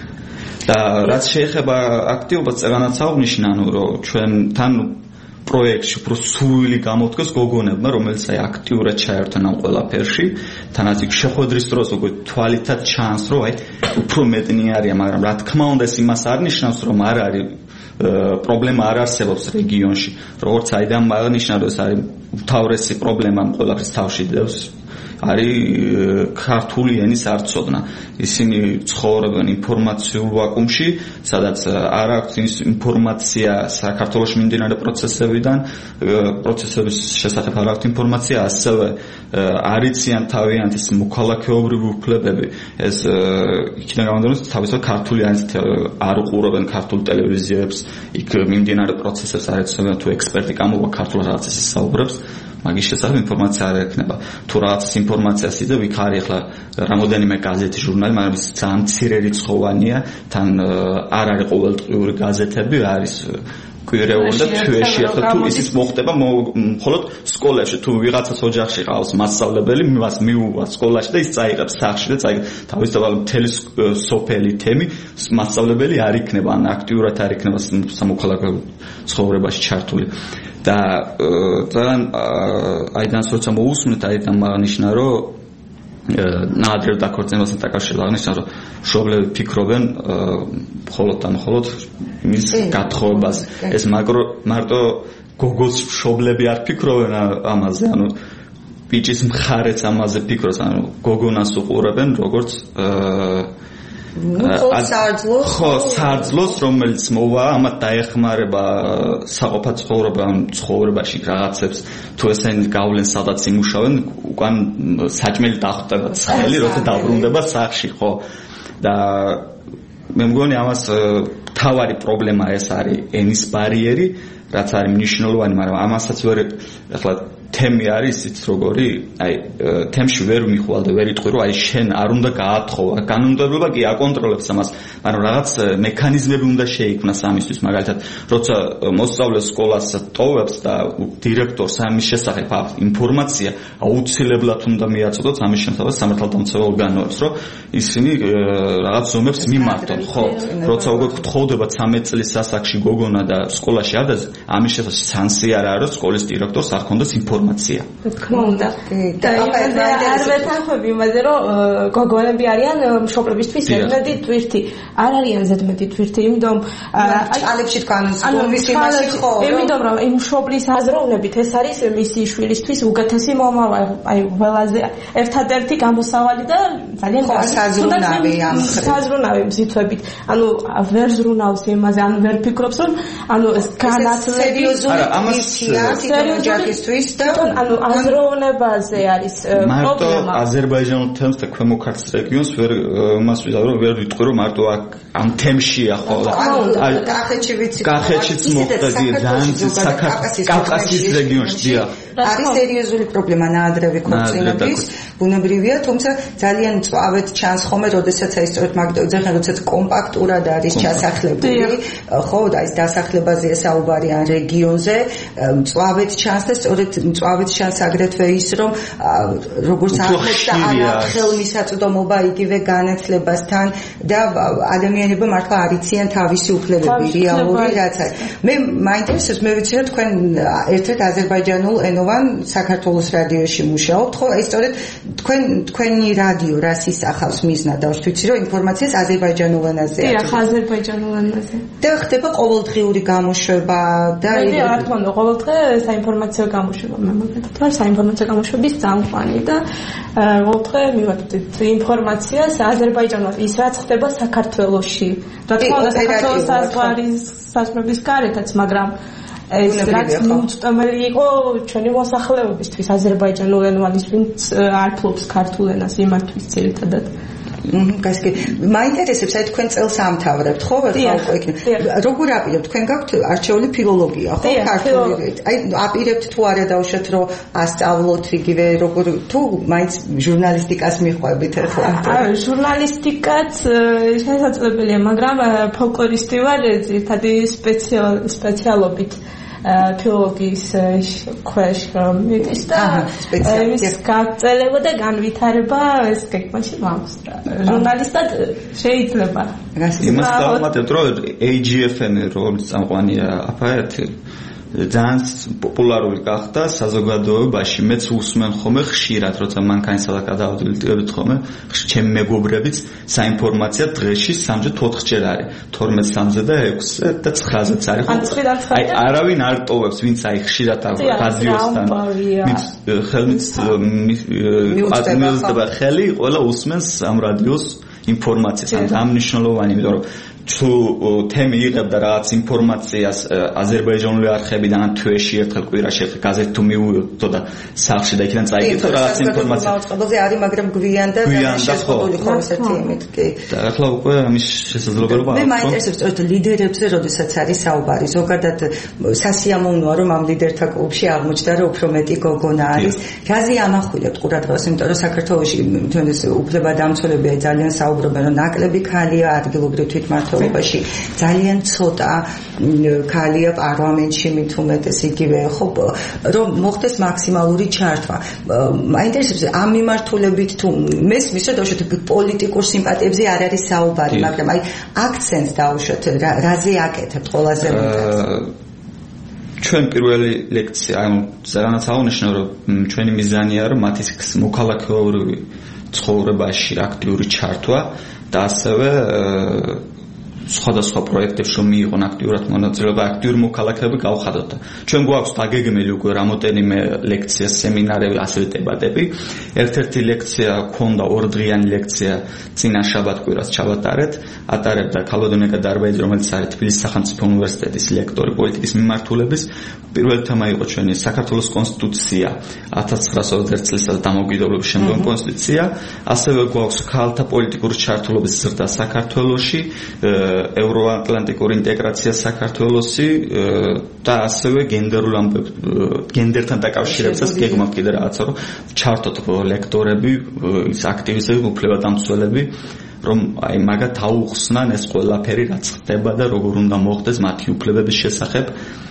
და რაც შეეხება აქტივობას, წეგანაც აღნიშნა, ანუ რომ ჩვენთან პროექტში უფრო სრული გამოდგეს გოგონებმა, რომელიც აი აქტიურად ჩაერთონ ამ ყველაფერში, თანაც იქ შეხვედრის დროს უკვე თვალითაც ჩანს, რომ აი უფრო მეტნი არიან, მაგრამ რა თქმა უნდა ეს იმას არ ნიშნავს, რომ არ არის პრობლემა არ არსებობს რეგიონში. როგორც აიდან აღნიშნა, რომ ეს არის უთავრესი პრობლემა ყველაფრის თავში დევს. არის ქართული ენის არცოდნა. ისინი ცხოვრობენ ინფორმაციულ ვაკუუმში, სადაც არ აქვს ინფორმაცია საქართველოში მიმდინარე პროცესებიდან, პროცესების შესახებ არ აქვს ინფორმაცია, ასევე არიციან თავიანთი მოქალაქეობრივი უფლებები. ეს იქიდან გამომდინარე, თავისუფლად ქართული ენით არ უყურებენ ქართულ ტელევიზიებს, იქ მიმდინარე პროცესებს არ ეცნობიან, თუ ექსპერტი გამოვა ქართულად რაღაცას საუბრებს. მაგის შესახებ ინფორმაცია არ ექნება. თუ რაღაც ინფორმაციას იძლევა, იქ არის ახლა რამოდენიმე გაზეთი, ჟურნალი, მაგრამ ის ძალიან მცირე რიცხოვანია, თან არ არის ყოველდღიური გაზეთები, არის კვირეული და თვეში ახლა თუ ისიც მოხდება მხოლოდ სკოლაში, თუ ვიღაცას ოჯახში ყავს მასწავლებელი, მას მიუვა სკოლაში და ის წაიღებს სახლში და წაიღებს თავისთავად მთელი სოფელი თემი, მასწავლებელი არ იქნება, ან აქტიურად არ იქნება სამოქალაქო ცხოვრებაში ჩართული. და ძალიან აიდან როცა მოусმენთ, აიდან აღნიშნა, რომ ნაადრევ დაქორწინებასთან დაკავშირებით აღნიშნა, რომ მშობლები ფიქრობენ მხოლოდ და მხოლოდ მის გათხოვებას. ეს მარტო გოგოს მშობლები არ ფიქრობენ ამაზე, ანუ ბიჭის მხარეც ამაზე ფიქრობს, ანუ გოგონას უყურებენ როგორც ხო, სარძლოს, რომელიც მოვა, ამათ დაეხმარება საყოფა ცხოვრება, ცხოვრებაში რაღაცებს, თუ ესენი გავლენ სადაც იმუშავენ, უკან საჭმელი დახვდება ცხელი, როცა დაბრუნდება სახლში, ხო. და მე მგონი ამას თავარი პრობლემა ეს არის ენის ბარიერი, რაც არის მნიშვნელოვანი, მაგრამ ამასაც ვერ ახლა თემი არის იცით როგორი, აი თემში ვერ მიხვალ და ვერ იტყვი, რომ აი შენ არ უნდა გაათხოვა, კანონმდებლობა კი აკონტროლებს ამას, მაგრამ რაღაც მექანიზმები უნდა შეიქმნას ამისთვის, მაგალითად, როცა მოსწავლე სკოლას ტოვებს და დირექტორს ამის შესახებ აქვს ინფორმაცია, აუცილებლად უნდა მიაწოდოს ამის შესახებ სამართალდამცავ ორგანოებს, რომ ისინი რაღაც ზომებს მიმართონ, ხო, როცა უკვე გთხოვდება ცამეტ წლის ასაკში გოგონა და სკოლაში ადაზე, ამის შესახებ სანსი არ არის, სკოლის დირექტორს არ ჰქონდეს ინფორმაცია. რა თქმა უნდა. და არ ვეთანხმები იმაზე, რომ გოგონები არიან მშობლებისთვის ზედმეტი ტვირთი. არ არიან ზედმეტი ტვირთი, იმიტომ ჭალებში თქვენ სკოლის იმაში ხო. იმიტომ რომ იმ მშობლის აზროვნებით ეს არის მისი შვილისთვის უკეთესი მომავალი. აი ყველაზე ერთადერთი გამოსავალი და ძალიან საზრუნავი ამ საზრუნავი მზითვებით. ანუ ვერ ზრუნავს იმაზე, ანუ ვერ ფიქრობს, რომ ანუ ეს განათლება სერიოზული მისია თვითონ ოჯახისთვის და ანუ აზროვნებაზე არის პრობლემა. მარტო აზერბაიჯანულ თემს და ქვემო ქართლის რეგიონს ვერ მას ვიზავ, რომ ვერ ვიტყვი, რომ მარტო ამ თემშია ხო. კახეთში ვიცი. კახეთშიც მოხდა ძალიან საქართველოს კავკასიის რეგიონში, დიახ. არის სერიოზული პრობლემა ნაადრევი ქორწინების, ბუნებრივია, თუმცა ძალიან მწვავედ ჩანს ხოლმე, როდესაც აი სწორედ მაგდოიძე ხან როდესაც კომპაქტურად არის ჩასახლებული, ხო, და ის დასახლებაზეა საუბარი ან რეგიონზე, მწვავედ ჩანს და სწორედ მწვავედ ჩანს აგრეთვე ის, რომ როგორც აღმოჩნდა არა ხელმისაწვდომობა იგივე განათლებასთან და ადამიანებმა მართლა არიციან თავისი უფლებები რეალური რაც არის. მე მაინტერესებს მე ვიცი რომ თქვენ ერთ-ერთ აზერბაიჯანულ ენოვან საქართველოს რადიოში მუშაობთ, ხო? აი სწორედ თქვენ თქვენი რადიო რას ისახავს მიზნად და ვიცი რომ ინფორმაციას აზერბაიჯანულ ენაზე აქვს. დიახ, აზერბაიჯანულ ენაზე. და ხდება ყოველდღიური გამოშვება და მე რა თქმა უნდა ყოველდღე საინფორმაციო გამოშვება მე მაგათაც ვარ საინფორმაციო გამოშვების წამყვანი და ყოველდღე მივაწვდით ინფორმაციას აზერბაიჯანულად ის რაც ხდება საქართველოში. რა თქმა უნდა საქართველოს საზღვარის საზღვრების გარეთაც, მაგრამ ეს რაც მიუწვდომელი იყო ჩვენი მოსახლეობისთვის აზერბაიჯანულ ენოვანის ვინც არ ფლობს ქართულ ენას იმათთვის ძირითადად. გასკი მაინტერესებს აი თქვენ წელს ამთავრებთ ხო ვერხავ იქ როგორ აპირებთ თქვენ გაქვთ არჩეული ფილოლოგია ხო ქართული აი აპირებთ თუ არა დავუშვათ რომ ასწავლოთ იგივე როგორ თუ მაინც ჟურნალისტიკას მიყვებით ახლა აი ჟურნალისტიკაც შესაძლებელია მაგრამ ფოლკლორისტი ვარ ძირითადი სპეციალობით ფილოლოგიის ქვეშ მიდის და ის გაგრძელება და განვითარება ეს გეგმაში მაქვს. ჟურნალისტად შეიძლება. იმას დავუმატებთ რომ A G F N როგორც წამყვანია აფაერთი ძალიან პოპულარული გახდა საზოგადოებაში. მეც უსმენ ხომ ხშირად როცა მანქანისა და გადავდივით ხომ ჩემი მეგობრებიც საინფორმაციო დღეში სამჯერ ოთხჯერ არის თორმეტ სამზე და ექვსზე და ცხრაზეც არის ხო აი არავინ არ ტოვებს ვინც აი ხშირად რადიოსთან ვინც ხელმით ატმოსფერა ხელი ყველა უსმენს ამ რადიოს ინფორმაციას ან ამნიშნულოვანი იმიტომ რომ თუ თემი იღებდა რაღაც ინფორმაციას აზერბაიჯანული არხებიდან ან თვეში ერთხელ კვირაში ერთხელ გაზეთი თუ მიუვიდო და სახლში და იქიდან წაიგებდა რაღაც ინფორმაცია მოწყობაზე არის მაგრამ გვიან და შესაძლებელი ხო ესეთი იმით კი და ახლა უკვე ამის შესაძლებლობა აქვს მე მაინტერესებს სწორედ ლიდერებზე როდესაც არის საუბარი ზოგადად სასიამოვნოა რომ ამ ლიდერთა კლუბში აღმოჩნდა რომ უფრო მეტი გოგონა არის რაზე ამახვილებთ ყურადღებას იმიტომ რომ საქართველოში თუნდაც უფლებადამცველები ძალიან საუბრობენ რომ ნაკლები ქალია ადგილობრივ თვითმმართველ ძალიან ცოტა ქალია პარლამენტში მით უმეტეს იგივე ხო რომ მოხდეს მაქსიმალური ჩართვა. მაინტერესებს ამ მიმართულებით თუ მესმის რომ დავუშვათ პოლიტიკურ სიმპათიებზე არ არის საუბარი, მაგრამ აი აქცენტს დავუშვათ რაზე აკეთებთ ყველაზე მეტად. ჩვენ პირველი ლექცია, ანუ ზერანაც აღნიშნე რომ ჩვენი მიზანია რომ მათი მოქალაქეობრივი ცხოვრებაში აქტიური ჩართვა და ასევე სხვადასხვა პროექტებში რომ მიიღონ აქტიურად მონაწილეობა, აქტიური მოქალაქეები გავხადოთ. ჩვენ გვაქვს დაგეგმილი უკვე რამოდენიმე ლექცია, სემინარები, ასევე დებატები. ერთ-ერთი ლექცია ქონდა ორდღიანი ლექცია წინა შაბათ-კვირას ჩავატარეთ. ატარებდა ქალბატონი დარბაიძე, რომელიც არის თბილისის სახელმწიფო უნივერსიტეტის ლექტორი პოლიტიკის მიმართულების. პირველი თემა იყო ჩვენი საქართველოს კონსტიტუცია ათას ცხრაასი ოცდაერთი წლისა და დამოუკიდებლობის შემდგომი კონსტიტუცია. ასევე გვაქვს ქალთა პოლიტიკური ჩართულობის ზრდა საქართველოში. ევროატლანტიკური ინტეგრაცია საქართველოსი და ასევე გენდერულ ამბებს გენდერთან დაკავშირებსაც გეგმავთ კიდე რაღაცა რომ ჩართოთ ლექტორები, ის აქტივისტები, უფლებადამცველები რომ აი მაგათ აუხსნან ეს ყველაფერი რაც ხდება და როგორ უნდა მოხდეს მათი უფლებების შესახებ.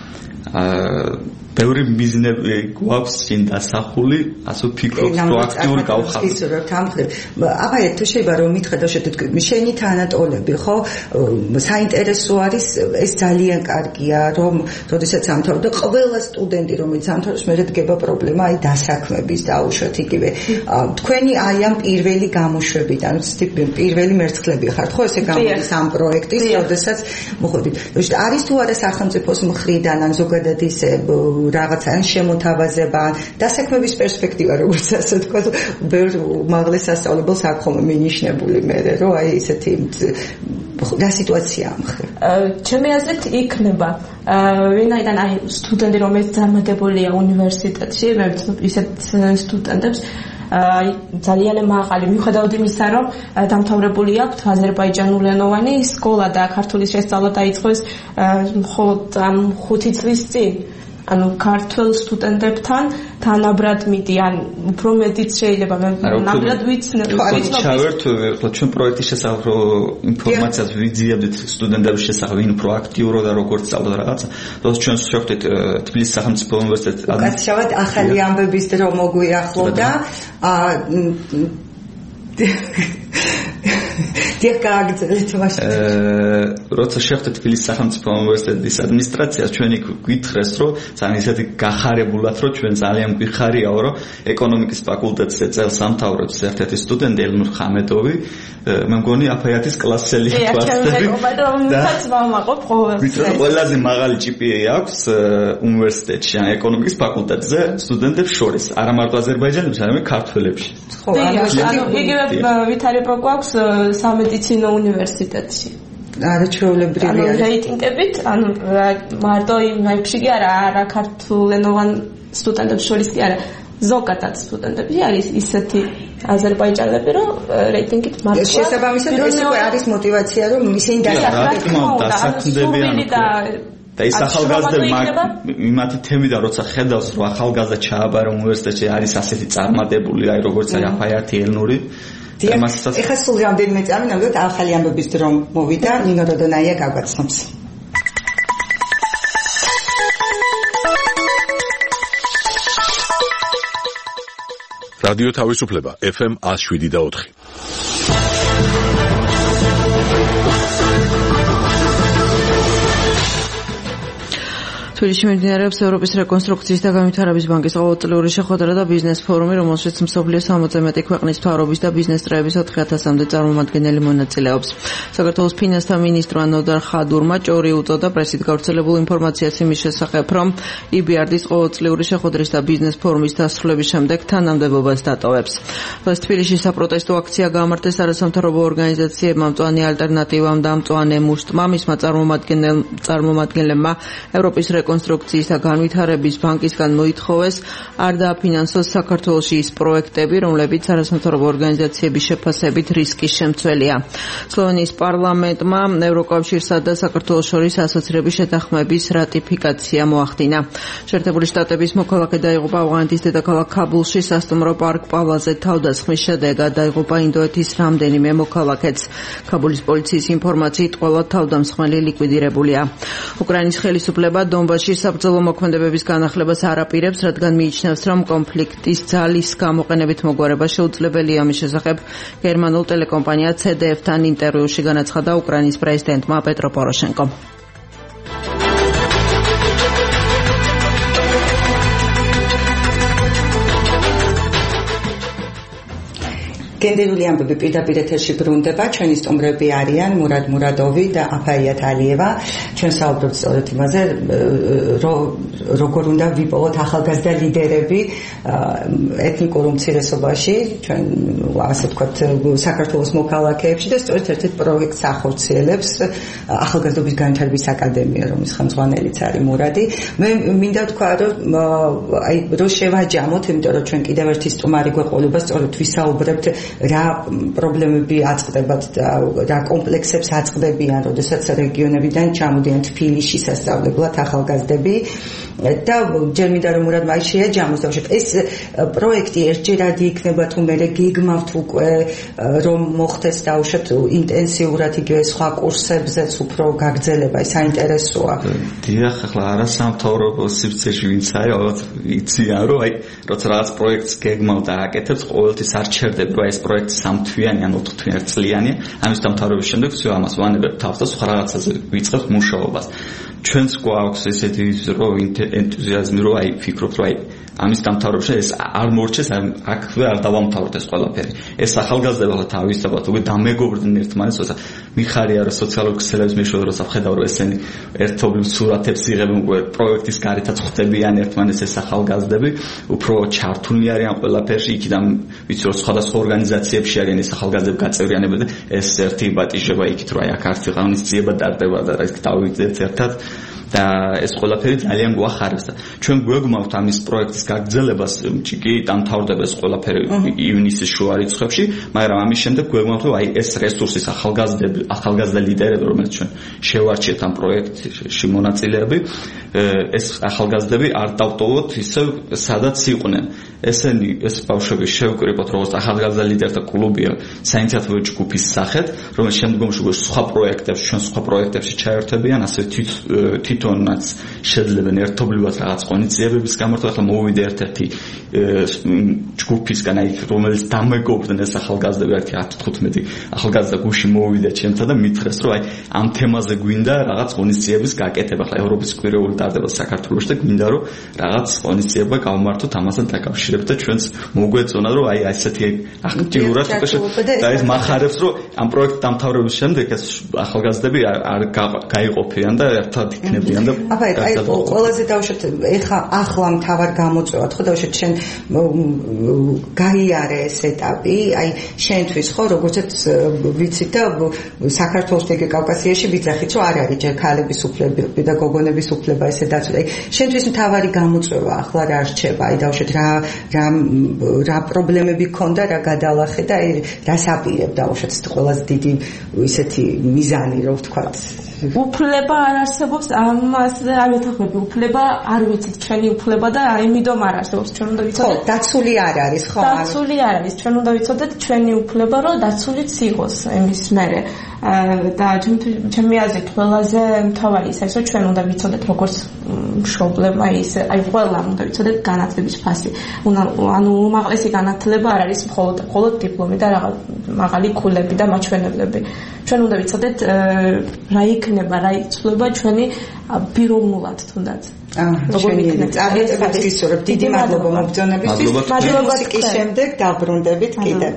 ბევრი ბიზნესი გვაქვს წინ დასახული, ასე ვფიქრობ, პროაქტიული გავხადოთ. ისურვებთ ამ ხრივ. აბა თუ შეიძლება რომ მითხრათ შენი თანატოლები, ხო? საინტერესო არის ეს ძალიან კარგია, რომ როდესაც ამთავრდა ყველა სტუდენტი რომელიც ამთავრებს მე დგება პრობლემა აი დასაქმების დაუშვათ იგივე. თქვენი აი ამ პირველი გამოშვებიდან, პირველი მერცხლები ხართ, ხო ესე გამოდის ამ პროექტის, როდესაც მოხდით. არის თუ არა სახელმწიფოს მხრიდან ან ზოგადად ისე რაღაცა ან შემოთავაზება, დასაქმების პერსპექტივა, როგორც ასე თქვა, ბევრ უმაღლეს სასწავლებელს აქვს ხოლმე მინიშნებული მე, რომ აი ესეთი რა სიტუაციაა მხრივ. ჩემი აზრით იქნება. ვინაიდან აი სტუდენტი რომელიც დამაგებულია უნივერსიტეტში, მე ვიცნობ ისეთ სტუდენტებს აი ძალიან მაღალი მიუხედავად იმისა, რომ დამთავრებული აქვს აზერბაიჯანულენოვანი სკოლა და ქართული შესწავლა დაიწყოს მხოლოდ ამ ხუთი წლის წინ. ანუ ქართულ სტუდენტებთან თანაბრად მიდიან, უფრო მეტიც შეიძლება ნამდვილად ვიცნობ. ჩავერთ, ხო ჩვენ პროექტის შესახებ ინფორმაციას ვიძიებდით სტუდენტების შესახებ, ვინ უფრო აქტიურობდა და როგორ სწავლობდა რაღაცა. როცა ჩვენ შევხვდით თბილისის სახელმწიფო უნივერსიტეტის უკაცრავად ახალი ამბების დრო მოგვიახლოვდა. აა დიახ, გააგრძელეთ მაშინ. როცა შევხვდით თბილისის სახელმწიფო უნივერსიტეტის ადმინისტრაციას, ჩვენი გვითხრეს, რომ ძალიან ისეთი გახარებულად, რომ ჩვენ ძალიან გვიხარიაო, რომ ეკონომიკის ფაკულტეტზე წელს ამთავრებს ერთ-ერთი სტუდენტი ელნურ ხამედოვი, მე მგონი აფაიათის კლასელი კლასები. და მომაყობ ყოველთვის. ყველაზე მაღალი ჯი პი ეი აქვს უნივერსიტეტში, ან ეკონომიკის ფაკულტეტზე სტუდენტებს შორის, არა მარტო აზერბაიჯანელებს, არამედ ქართველებში. ხო, ანუ იგივე ვითარება გვაქვს სამედიცინო უნივერსიტეტში. არა ჩვეულებრივი არის. ანუ რეიტინგებით, ანუ მარტო იმ ნაიფში კი არა, არა ქართულენოვან სტუდენტებს შორის კი არა. ზოგადად სტუდენტები არის ისეთი აზერბაიჯანელები, რომ რეიტინგით მართლა შესაბამისად ეს უკვე არის мотиваცია, რომ ისინი დასაქმდებიან და ის ახალგაზრდები იმათი თემიდან როცა ხედავს, რომ ახალგაზრდა ჩააბარა უნივერსიტეტში არის ასეთი წარმატებული, აი როგორც აი აფაიათი ელნური ეხლა სულ რამდენიმე წამი ნამდვილად ახალი ამბების დრო მოვიდა, ნინო როდონაია გაგვაცნობს. რადიო თავისუფლება ეფ ემ one oh seven და four. თბილისში მიმდინარეობს ევროპის რეკონსტრუქციის და განვითარების ბანკის ყოველწლიური შეხვედრა და ბიზნეს ფორუმი, რომელშიც მსოფლიოს სამოცზე მეტი ქვეყნის მთავრობის და ბიზნეს წრეების ოთხ ათასამდე წარმომადგენელი მონაწილეობს. საქართველოს ფინანსთა მინისტრმა ნოდარ ხადურმა ჭორი უწოდა პრესით გავრცელებულ ინფორმაციას იმის შესახებ, რომ ი ბი არ დის ყოველწლიური შეხვედრის და ბიზნეს ფორუმის დასრულების შემდეგ თანამდებობას დატოვებს. დღეს თბილისში საპროტესტო აქცია გაამართლეს არასამთავრობო ორგანიზაციებმა, მწვანე ალტერნატივამ და მწვანე მუშტმა, მისმა წარმომადგენლებმა ევროპის რეკონსტრუქციის და განვითარების ბანკისგან მოითხოვეს არ დააფინანსოს საქართველოში ის პროექტები, რომლებიც არასამთავრობო ორგანიზაციების შეფასებით რისკის შემცველია. სლოვენიის პარლამენტმა ევროკავშირსა და საქართველოს შორის ასოცირების შეთანხმების რატიფიკაცია მოახდინა. შეერთებული შტატების მოქალაქე დაიღუპა ავღანეთის დედაქალაქ ქაბულში სასტუმრო პარკ პალაზე თავდასხმის შედეგად დაიღუპა ინდოეთის რამდენიმე მოქალაქეც. ქაბულის პოლიციის ინფორმაციით ყველა თავდამსხმელი ლიკვიდირებულია. უკრაინის ხელისუფლება დონბასში საბრძოლო მოქმედებების განახლებას არ აპირებს, რადგან მიიჩნევს, რომ კონფლიქტის ძალის გამოყენებით მოგვარება შეუძლებელია. ამის შესახებ გერმანულ ტელეკომპანია ცე დე ეფ-თან ინტერვიუში განაცხადა უკრაინის პრეზიდენტმა პეტრო პოროშენკომ. გენდერული ამბები პირდაპირ ეთერში ბრუნდება. ჩვენი სტუმრები არიან მურად მურადოვი და აფაიათ ალიევა. ჩვენ საუბრობთ სწორედ იმაზე, როგორ უნდა ვიპოვოთ ახალგაზრდა ლიდერები ეთნიკურ უმცირესობაში, ჩვენ ასე ვთქვათ, საქართველოს მოქალაქეებში და სწორედ ერთ-ერთ პროექტს ახორციელებს ახალგაზრდობის განვითარების აკადემია, რომლის ხელმძღვანელიც არის მურადი. მე მინდა ვთქვა, რომ აი რო შევაჯამოთ, იმიტომ რომ ჩვენ კიდევ ერთი სტუმარი გვეყოლება, სწორედ ვისაუბრებთ რა პრობლემები აწყდებათ და რა კომპლექსებს აწყდებიან, როდესაც რეგიონებიდან ჩამოდიან თბილისში სასწავლებლად ახალგაზრდები და ჯერ მინდა რომ მურად მაინც შეაჯამოს დავშეთ ეს პროექტი ერთჯერადი იქნება თუ მე გეგმავთ უკვე რომ მოხდეს დავშეთ ინტენსიურად იგივე სხვა კურსებზეც უფრო გაგრძელება, ეს საინტერესოა. დიახ, ახლა არასამთავრობო სივრცეში ვინც არის, ალბათ იციან რომ აი როცა რაღაც პროექტს გეგმავ და აკეთებს, ყოველთვის არ ჩერდები რომ ეს პროექტი სამთვიანი ან ოთხთვიანი წლიანი, ამის დამთავრების შემდეგ всё ამას ვანებებ თავს და სხვა რაღაცაზე ვიწყებთ მუშაობას. ჩვენც გვაქვს ესეთი რომ ენთუზიაზმი რომ აი ფიქრობთ რომ აი ამის დამთავრებაში ეს არ მორჩეს, აქვე არ დავამთავროთ ეს ყველაფერი. ეს ახალგაზრდები თავისთავად უკვე დამეგობრდნენ ერთმანეთს, როცა მიხარია რომ სოციალურ ქსელებს მეშვეობ როცა ვხედავ რომ ესენი ერთობლივ სურათებს იღებენ უკვე პროექტის გარეთაც ხვდებიან ერთმანეთს ეს ახალგაზრდები, უფრო ჩართულნი არიან ყველაფერში, იქიდან ვიცი რომ სხვადასხვა ორგანიზაციებში არიან ეს ახალგაზრდები გაწევრიანებულები და ეს ერთი პატიჟება იქით რომ აი აქ არც ღონისძიება დარდება და რა იქ დავიძებთ ერთად და ეს ყველაფერი ძალიან გვახარებს და ჩვენ გვეგმავთ ამის პროექტის გაგრძელებას კი დამთავრდება ეს ყველაფერი ივნისის შუა რიცხვებში მაგრამ ამის შემდეგ გვეგმავთ რომ აი ეს რესურსის ახალგაზრდები ახალგაზრდა ლიდერები რომელიც ჩვენ შევარჩიეთ ამ პროექტში მონაწილეები ეს ახალგაზრდები არ დავტოვოთ ისევ სადაც იყვნენ ესენი ეს ბავშვები შევკრიბოთ როგორც ახალგაზრდა ლიდერთა კლუბია საინიციატივო ჯგუფის სახით რომელიც შემდგომში სხვა პროექტებს ჩვენ სხვა პროექტებში ჩაერთვებიან ასე თვითონაც შეძლებენ ერთობლივად რაღაც ღონისძიებების გამართვა ახლა მოვიდა ერთ-ერთი ჯგუფისგან აი რომელიც დამეგობრდნენ ეს ახალგაზრდები ერთი ათი თხუთმეტი ახალგაზრდა გუში მოვიდა ჩემთან და მითხრეს რომ აი ამ თემაზე გვინდა რაღაც ღონისძიების გაკეთება ახლა ევროპის კვირეული ტარდება საქართველოში და გვინდა რომ რაღაც ღონისძიება გავმართოთ ამასთან დაკავშირებით და ჩვენც მოგვეწონა რომ აი ასეთი აქტიურად და ეს მახარებს რომ ამ პროექტ დამთავრების შემდეგ ეს ახალგაზრდები არ გაიყოფიან და ერთად იქნებიან და აბა აი ყველაზე დავუშვათ ეხა ახლა მთავარ გამოწვევად ხო დავუშვათ შენ გაიარე ეს ეტაპი აი შენთვის ხო როგორცაც ვიცით და საქართველოს და კავკასიაში ვიძახით რომ არ არის ჯერ ქალების უფლებები და გოგონების უფლება ესე დაცვა აი შენთვის მთავარი გამოწვევა ახლა რა რჩება აი დავუშვათ რა რა რა პრობლემები ქონდა რა გადალახე და აი რას აპირებ დავუშვათ ყველაზე დიდი ისეთი მიზანი რო ვთქვათ უფლება არ არსებობს ამას არ ვეთანხმები უფლება არ ვიცით ჩვენი უფლება და ამიტომ არ არსებობს ჩვენ უნდა ვიცოდეთ ხო დაცული არ არის ხო დაცული არ არის ჩვენ უნდა ვიცოდეთ ჩვენი უფლება რომ დაცულიც იყოს იმის მერე და ჩემი აზრით ყველაზე მთავარი ის არის რომ ჩვენ უნდა ვიცოდეთ როგორც პრობლემა ის აი ყველა უნდა ვიცოდეთ განათლების ფასი ანუ უმაღლესი განათლება არ არის მხოლოდ მხოლოდ დიპლომი და რაღაც მაღალი ქულები და მაჩვენებლები ჩვენ უნდა ვიცოდეთ რა იქნება რა იცვლება ჩვენი პიროვნულად თუნდაც როგორ იქნება წარმატებაც გისურვებ დიდი მადლობა მოგზაურობისთვის მუსიკის შემდეგ დაბრუნდებით კიდევ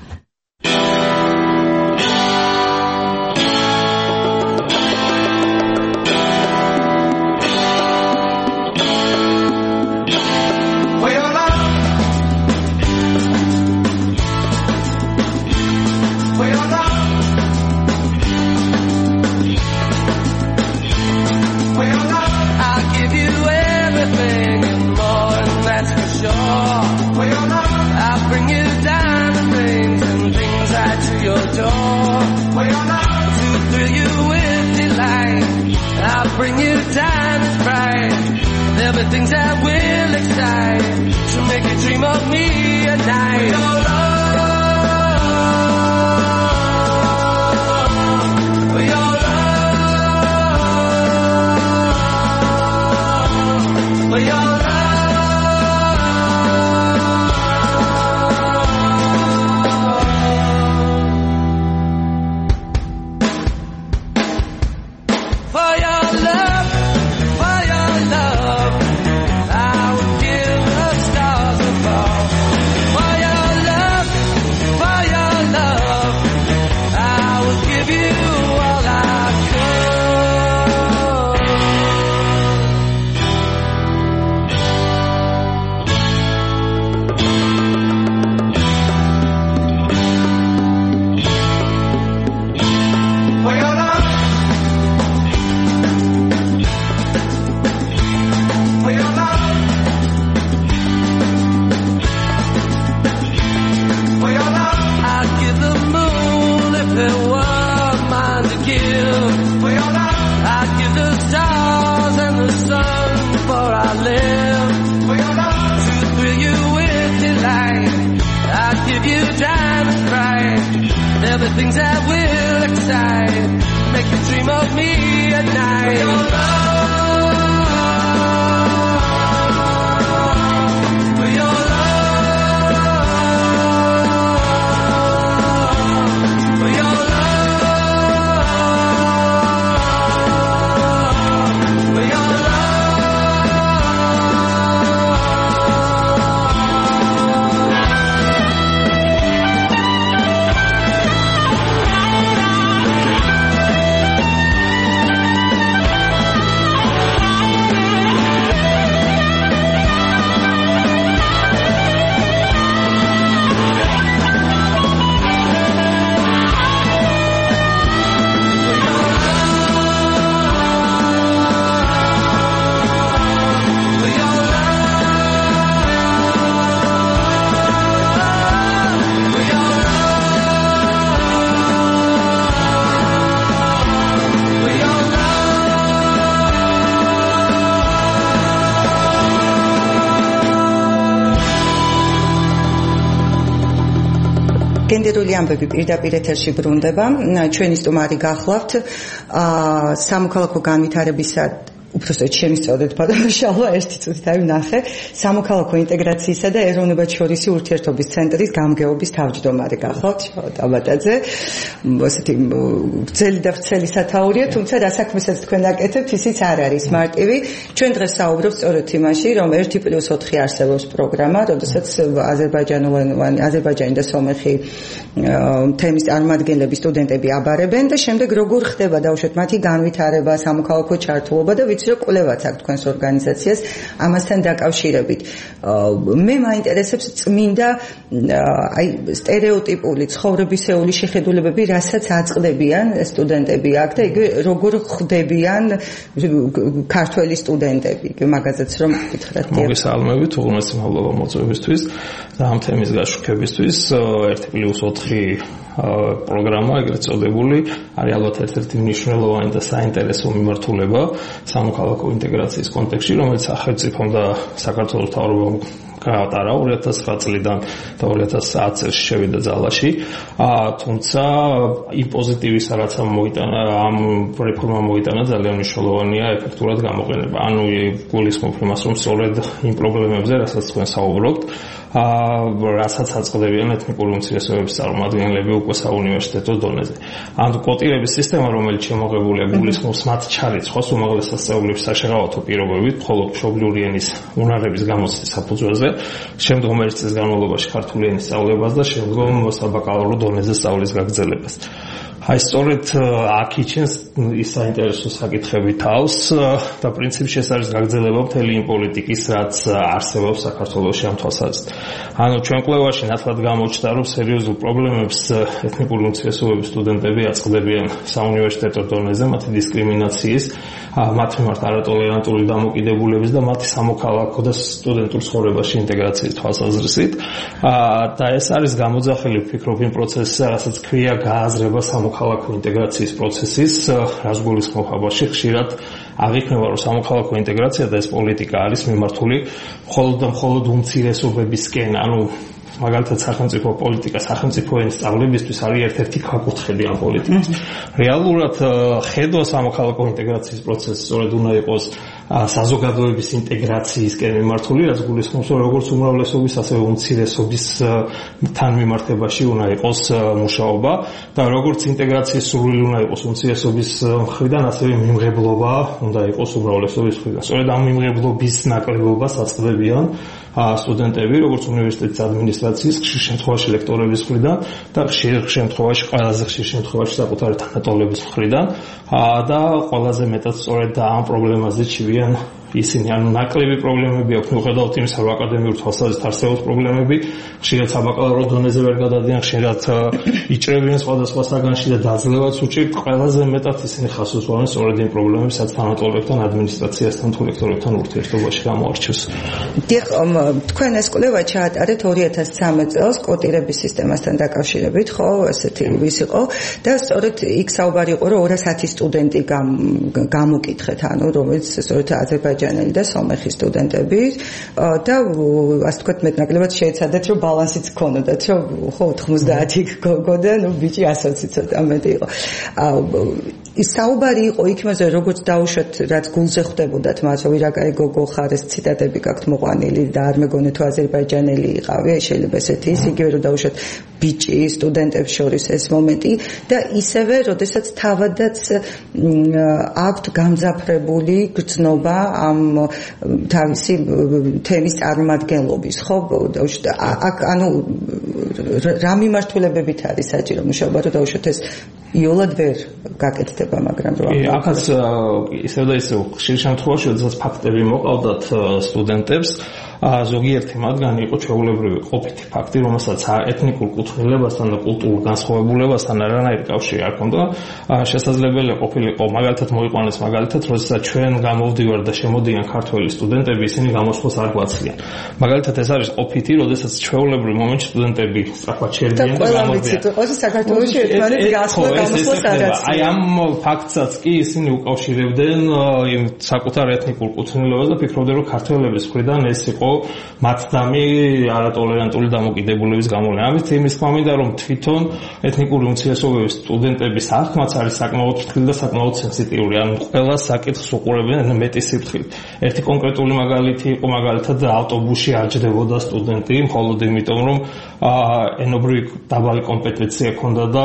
Things that will excite to make you dream of me at night. For your love, for your love. Things that will excite, make you dream of me at night. Your love, your love, your love, your love. გენდერული ამბები პირდაპირ ეთერში ბრუნდება. ჩვენი სტუმარი გახლავთ სამოქალაქო განვითარებისა უბრალოდ შემისწოდეთ ბადალაშალვა ერთი წუთით აი ვნახე სამოქალაქო ინტეგრაციისა და ეროვნებათშორისი ურთიერთობის ცენტრის გამგეობის თავმჯდომარე გახლავთ ტაბატაძე. ასეთი ძელი და ვრცელი სათაურია, თუმცა რა საქმესაც თქვენ აკეთებთ, ისიც არ არის მარტივი. ჩვენ დღეს საუბრობთ სწორედ იმაში, რომ ერთი პლუს ოთხი არსებობს პროგრამა, როდესაც აზერბაიჯანულენოვანი აზერბაიჯანი და სომეხი თემის წარმომადგენლები სტუდენტები აბარებენ და შემდეგ როგორ ხდება დაუშვათ მათი განვითარება, სამოქალაქო ჩართულობა და ვიცი რომ კვლევაც აქვს თქვენს ორგანიზაციას ამასთან დაკავშირებით. მე მაინტერესებს წმინდა აი სტერეოტიპული ცხოვრებისეული შეხედულებები, რასაც აწყდებიან სტუდენტები აქ და იგივე როგორ ხდებიან ქართველი სტუდენტები. მაგაზეც რომ გითხრათ. მოგესალმებით, უღრმესი მადლობა მოწვევისთვის და ამ თემის გაშუქებისთვის. ერთი პლუს ოთხი პროგრამა, ეგრეთ წოდებული, არის ალბათ ერთ-ერთი მნიშვნელოვანი და საინტერესო მიმართულება სამოქალაქო ინტეგრაციის კონტექსტში, რომელიც სახელმწიფომ და საქართველოს მთავრობამ გაატარა ორი ათას ცხრა წლიდან და ორი ათას ათი წელს შევიდა ძალაში. თუმცა იმ პოზიტივის რაც ამ მოიტანა, ამ რეფორმამ მოიტანა ძალიან მნიშვნელოვანია ეფექტურად გამოყენება. ანუ გულისხმობ იმას, რომ სწორედ იმ პრობლემებზე, რასაც თქვენ საუბრობთ, რასაც აწყდებიან ეთნიკური უმცირესობების წარმომადგენლები უკვე საუნივერსიტეტო დონეზე. ან კვოტირების სისტემა, რომელიც შემოღებულია გულისხმობს მათ ჩარიცხვას უმაღლეს სასწავლებლების საშეღავათო პირობებით, მხოლოდ მშობლიური ენის უნარების გამოცდის საფუძველზე, შემდგომ ერთ წლის განმავლობაში ქართული ენის სწავლებას და შემდგომ საბაკალავრო დონეზე სწავლის გაგრძელებას. აი სწორედ აქ იჩენს ის საინტერესო საკითხები თავს და პრინციპში ეს არის გაგრძელება მთელი იმ პოლიტიკის, რაც არსებობს საქართველოში ამ თვალსაზრისით. ანუ ჩვენ კვლევაში ნათლად გამოჩნდა, რომ სერიოზულ პრობლემებს ეთნიკური უმცირესობების სტუდენტები აწყდებიან საუნივერსიტეტო დონეზე, მათი დისკრიმინაციის, მათ მიმართ არატოლერანტული დამოკიდებულების და მათი სამოქალაქო და სტუდენტურ ცხოვრებაში ინტეგრაციის თვალსაზრისით. და ეს არის გამოძახილი ვფიქრობ იმ პროცესზე, რასაც ქვია გააზრება სამოქალაქო ინტეგრაციის პროცესის, რაც გულისხმობ აბაში ხშირად აღიქმება, რომ სამოქალაქო ინტეგრაცია და ეს პოლიტიკა არის მიმართული მხოლოდ და მხოლოდ უმცირესობებისკენ, ანუ მაგალითად სახელმწიფო პოლიტიკა, სახელმწიფო ენის სწავლებისთვის არის ერთ-ერთი ქვაკუთხედი ამ პოლიტიკის. რეალურად ხედვა სამოქალაქო ინტეგრაციის პროცესი სწორედ უნდა იყოს საზოგადოების ინტეგრაციისკენ მიმართული, რაც გულისხმობს, რომ როგორც უმრავლესობის, ასევე უმცირესობის თან მიმართებაში უნდა იყოს მუშაობა და როგორც ინტეგრაციის სურვილი უნდა იყოს უმცირესობის მხრიდან, ასევე მიმღებლობა უნდა იყოს უმრავლესობის მხრიდან. სწორედ ამ მიმღებლობის ნაკლებობას აწყდებიან სტუდენტები, როგორც უნივერსიტეტის ადმინისტრაციის, ხშირ შემთხვევაში ლექტორების მხრიდან და ხშირ შემთხვევაში, ყველაზე ხშირ შემთხვევაში საკუთარი თანატოლების მხრიდან და ყველაზე მეტად სწორედ ამ პრობლემაზე ჩივიან ისინი. ანუ ნაკლები პრობლემები აქვს, მიუხედავად იმისა, რომ აკადემიურ თვალსაზრისით არსებობს პრობლემები, ხშირად საბაკალავრო დონეზე ვერ გადადიან, ხშირად იჭრებიან სხვადასხვა საგანში და დაძლევაც უჭირთ. ყველაზე მეტად ისინი ხას უსვამენ სწორედ იმ პრობლემებს, რაც თანატოლებთან, ადმინისტრაციასთან თუ ლექტორებთან ურთიერთობაში გამოარჩევს. თქვენ ეს კვლევა ჩაატარეთ ორი ათას ცხრამეტ წელს კვოტირების სისტემასთან დაკავშირებით, ხო, ესეთი ვის იყო და სწორედ იქ საუბარი იყო, რომ ორას ათი სტუდენტი გამოკითხეთ, ანუ რომელიც სწორედ აზერბაიჯანელი და სომეხი სტუდენტები და ასე თქვათ მეტნაკლებად შეეცადეთ, რომ ბალანსიც გქონოდათ, რომ ხო ოთხმოცდაათი გქონდა, ნუ ბიჭი ასოცი ცოტა მეტი იყო. ის საუბარი იყო იქმაზე, როგორც დაუშვათ, რაც გულზე ხვდებოდათ მას, რომ ირაკაი გოგო ხარ, ეს ციტატები გაქვთ მოყვანილი და არ მეგონი თუ აზერბაიჯანელი იყავი, შეიძლება ესეთი ის იგივე რომ დაუშვათ ბიჭი სტუდენტებს შორის ეს მომენტი და ისევე, როდესაც თავადაც აქვთ გამძაფრებული გრძნობა ამ თავისი თემის წარმომადგენლობის, ხო, დაუშვათ აქ ანუ რა მიმართულებებით არის საჭირო მუშაობა, რომ დაუშვათ ეს იოლად ვერ გაკეთდება, მაგრამ რა. აქაც ისევ და ისევ ხშირ შემთხვევაში, როდესაც ფაქტები მოყავდათ სტუდენტებს, ზოგიერთი მათგანი იყო ჩვეულებრივი ყოფითი ფაქტი, რომელსაც ეთნიკურ კუთვნილებასთან და კულტურულ განსხვავებულებასთან არანაირი კავშირი არ ჰქონდა. შესაძლებელი ყოფილიყო, მაგალითად მოიყვანეს მაგალითად, როდესაც ჩვენ გამოვდივართ და შემოდიან ქართველი სტუდენტები, ისინი გამოსვლას არ გვაცლიან. მაგალითად ეს არის ყოფითი, როდესაც ჩვეულებრივ მომენტში სტუდენტები სწრაფად შერდიან და გამოდიან. და ყველა ვიცით, ყოველ საქართველოში ერთმანეთს გასვლა გამოსვლას არ აცნობ. აი ამ ფაქტსაც კი ისინი უკავშირებდნენ იმ საკუთარ ეთნიკურ კუთვნილებას და ფიქრობდნენ რომ ქართველების მხრიდან ეს იყო მათდამი არატოლერანტული დამოკიდებულების გამოვლენა. ამით იმის თქმა მინდა რომ თვითონ ეთნიკური უმცირესობების სტუდენტების აღქმაც არის საკმაოდ ფრთხილი და საკმაოდ სენსიტიური. ან ყველა საკითხს უყურებენ მეტი სიფრთხილით. ერთი კონკრეტული მაგალითი იყო მაგალითად ავტობუსში არ ჯდებოდა სტუდენტი მხოლოდ იმიტომ რომ ენობრივი დაბალი კომპეტენცია ჰქონდა და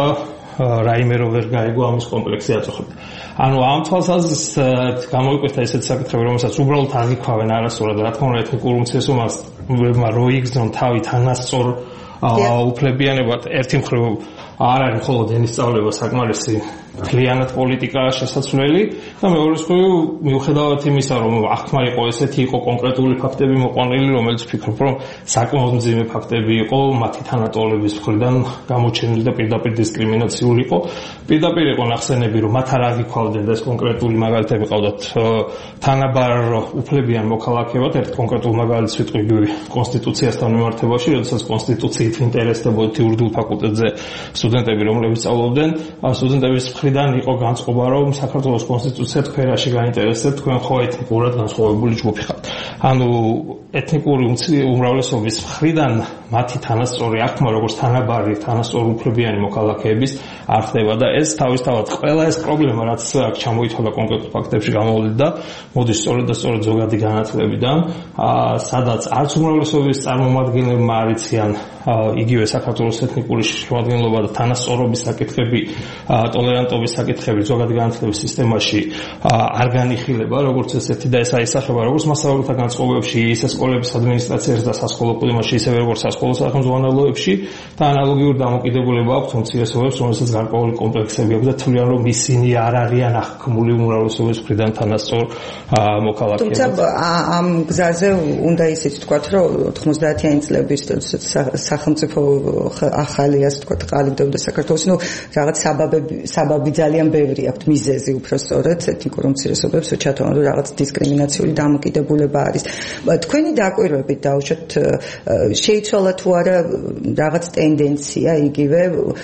რაიმე რო ვერ გაიგო ამის კომპლექსი აწუხებდა. ანუ ამ თვალსაზრისით გამოიკვეთა ესეთი საკითხები, რომელსაც უბრალოდ არ იქავენ არასწორად, რა თქმა უნდა, ეთნიკურ უმცირესობებმა რო იგრძნონ თავი თანასწორ უფლებიანებად, ერთი მხრივ არ არის მხოლოდ ენის სწავლება საკმარისი მთლიანად პოლიტიკაა შესაძლებელი და მეორე მხრივ მიუხედავად იმისა, რომ აღქმა იყო ესეთი იყო კონკრეტული ფაქტები მოყვანილი, რომელიც ვფიქრობ, რომ საკმაოდ მძიმე ფაქტები იყო მათი თანატოლების მხრიდან გამოჩენილი და პირდაპირ დისკრიმინაციული იყო. პირდაპირ იყო ნახსენები, რომ მათ არ აღიქვავდნენ და ეს კონკრეტული მაგალითები ყავდათ თანაბარ უფლებიან მოქალაქეებად. ერთ კონკრეტულ მაგალითს ვიტყვი კონსტიტუციასთან მიმართებაში, როდესაც კონსტიტუციით ინტერესდებოდით იურიდიულ ფაკულტეტზე სტუდენტები, რომლებიც სწავლობდნენ, სტუდენტების მხრიდან იყო განწყობა, რომ საქართველოს კონსტიტუცია თქვენ რაში გაინტერესებთ, თქვენ ხო ეთნიკურად განსხვავებული ჯგუფი ხართ. ანუ ეთნიკური უმრავლესობის მხრიდან მათი თანასწორი აღქმა, როგორც თანაბარი, თანასწორი უფლებიანი მოქალაქეების არ ხდება და ეს თავისთავად ყველა ეს პრობლემა, რაც აქ ჩამოითვალა კონკრეტულ ფაქტებში გამოვლინდა, მოდის სწორედ და სწორედ ზოგადი განათლებიდან, სადაც არც უმრავლესობის წარმომადგენლებმა არ იციან იგივე საქართველოს ეთნიკური შემადგენლობა და თანასწორობის საკითხები, ტოლერანტობის საკითხები ზოგადი განათლების სისტემაში არ განიხილება, როგორც ესეთი და ეს აისახება როგორც მასწავლებლთა განწყობებში, ისე სკოლების ადმინისტრაციებში და სასკოლო კლიმატში, ისე როგორც სასკოლო სახელმძღვანელოებში და ანალოგიური დამოკიდებულება აქვს უმცირესობებს, რომელსაც გარკვეული კომპლექსები აქვს და თვლიან, რომ ისინი არ არიან აღქმული უმრავლესობის მხრიდან თანასწორ მოქალაქეებად. თუმცა ამ გზაზე უნდა ისიც ვთქვათ, რომ ოთხმოცდაათიანი წლების სახელმწიფო ახალი ასე ვთქვათ ყალიბდებოდა საქართველოს, ну რაღაც საბაბები საბაბი ძალიან ბევრი აქვს მიზეზი უფრო სწორედ ეთნიკურ უმცირესობებს ჩათვალა, რომ რაღაც დისკრიმინაციული დამოკიდებულება არის. თქვენი დაკვირვებით დაუშვათ შეიცვალა თუ არა რაღაც ტენდენცია იგივე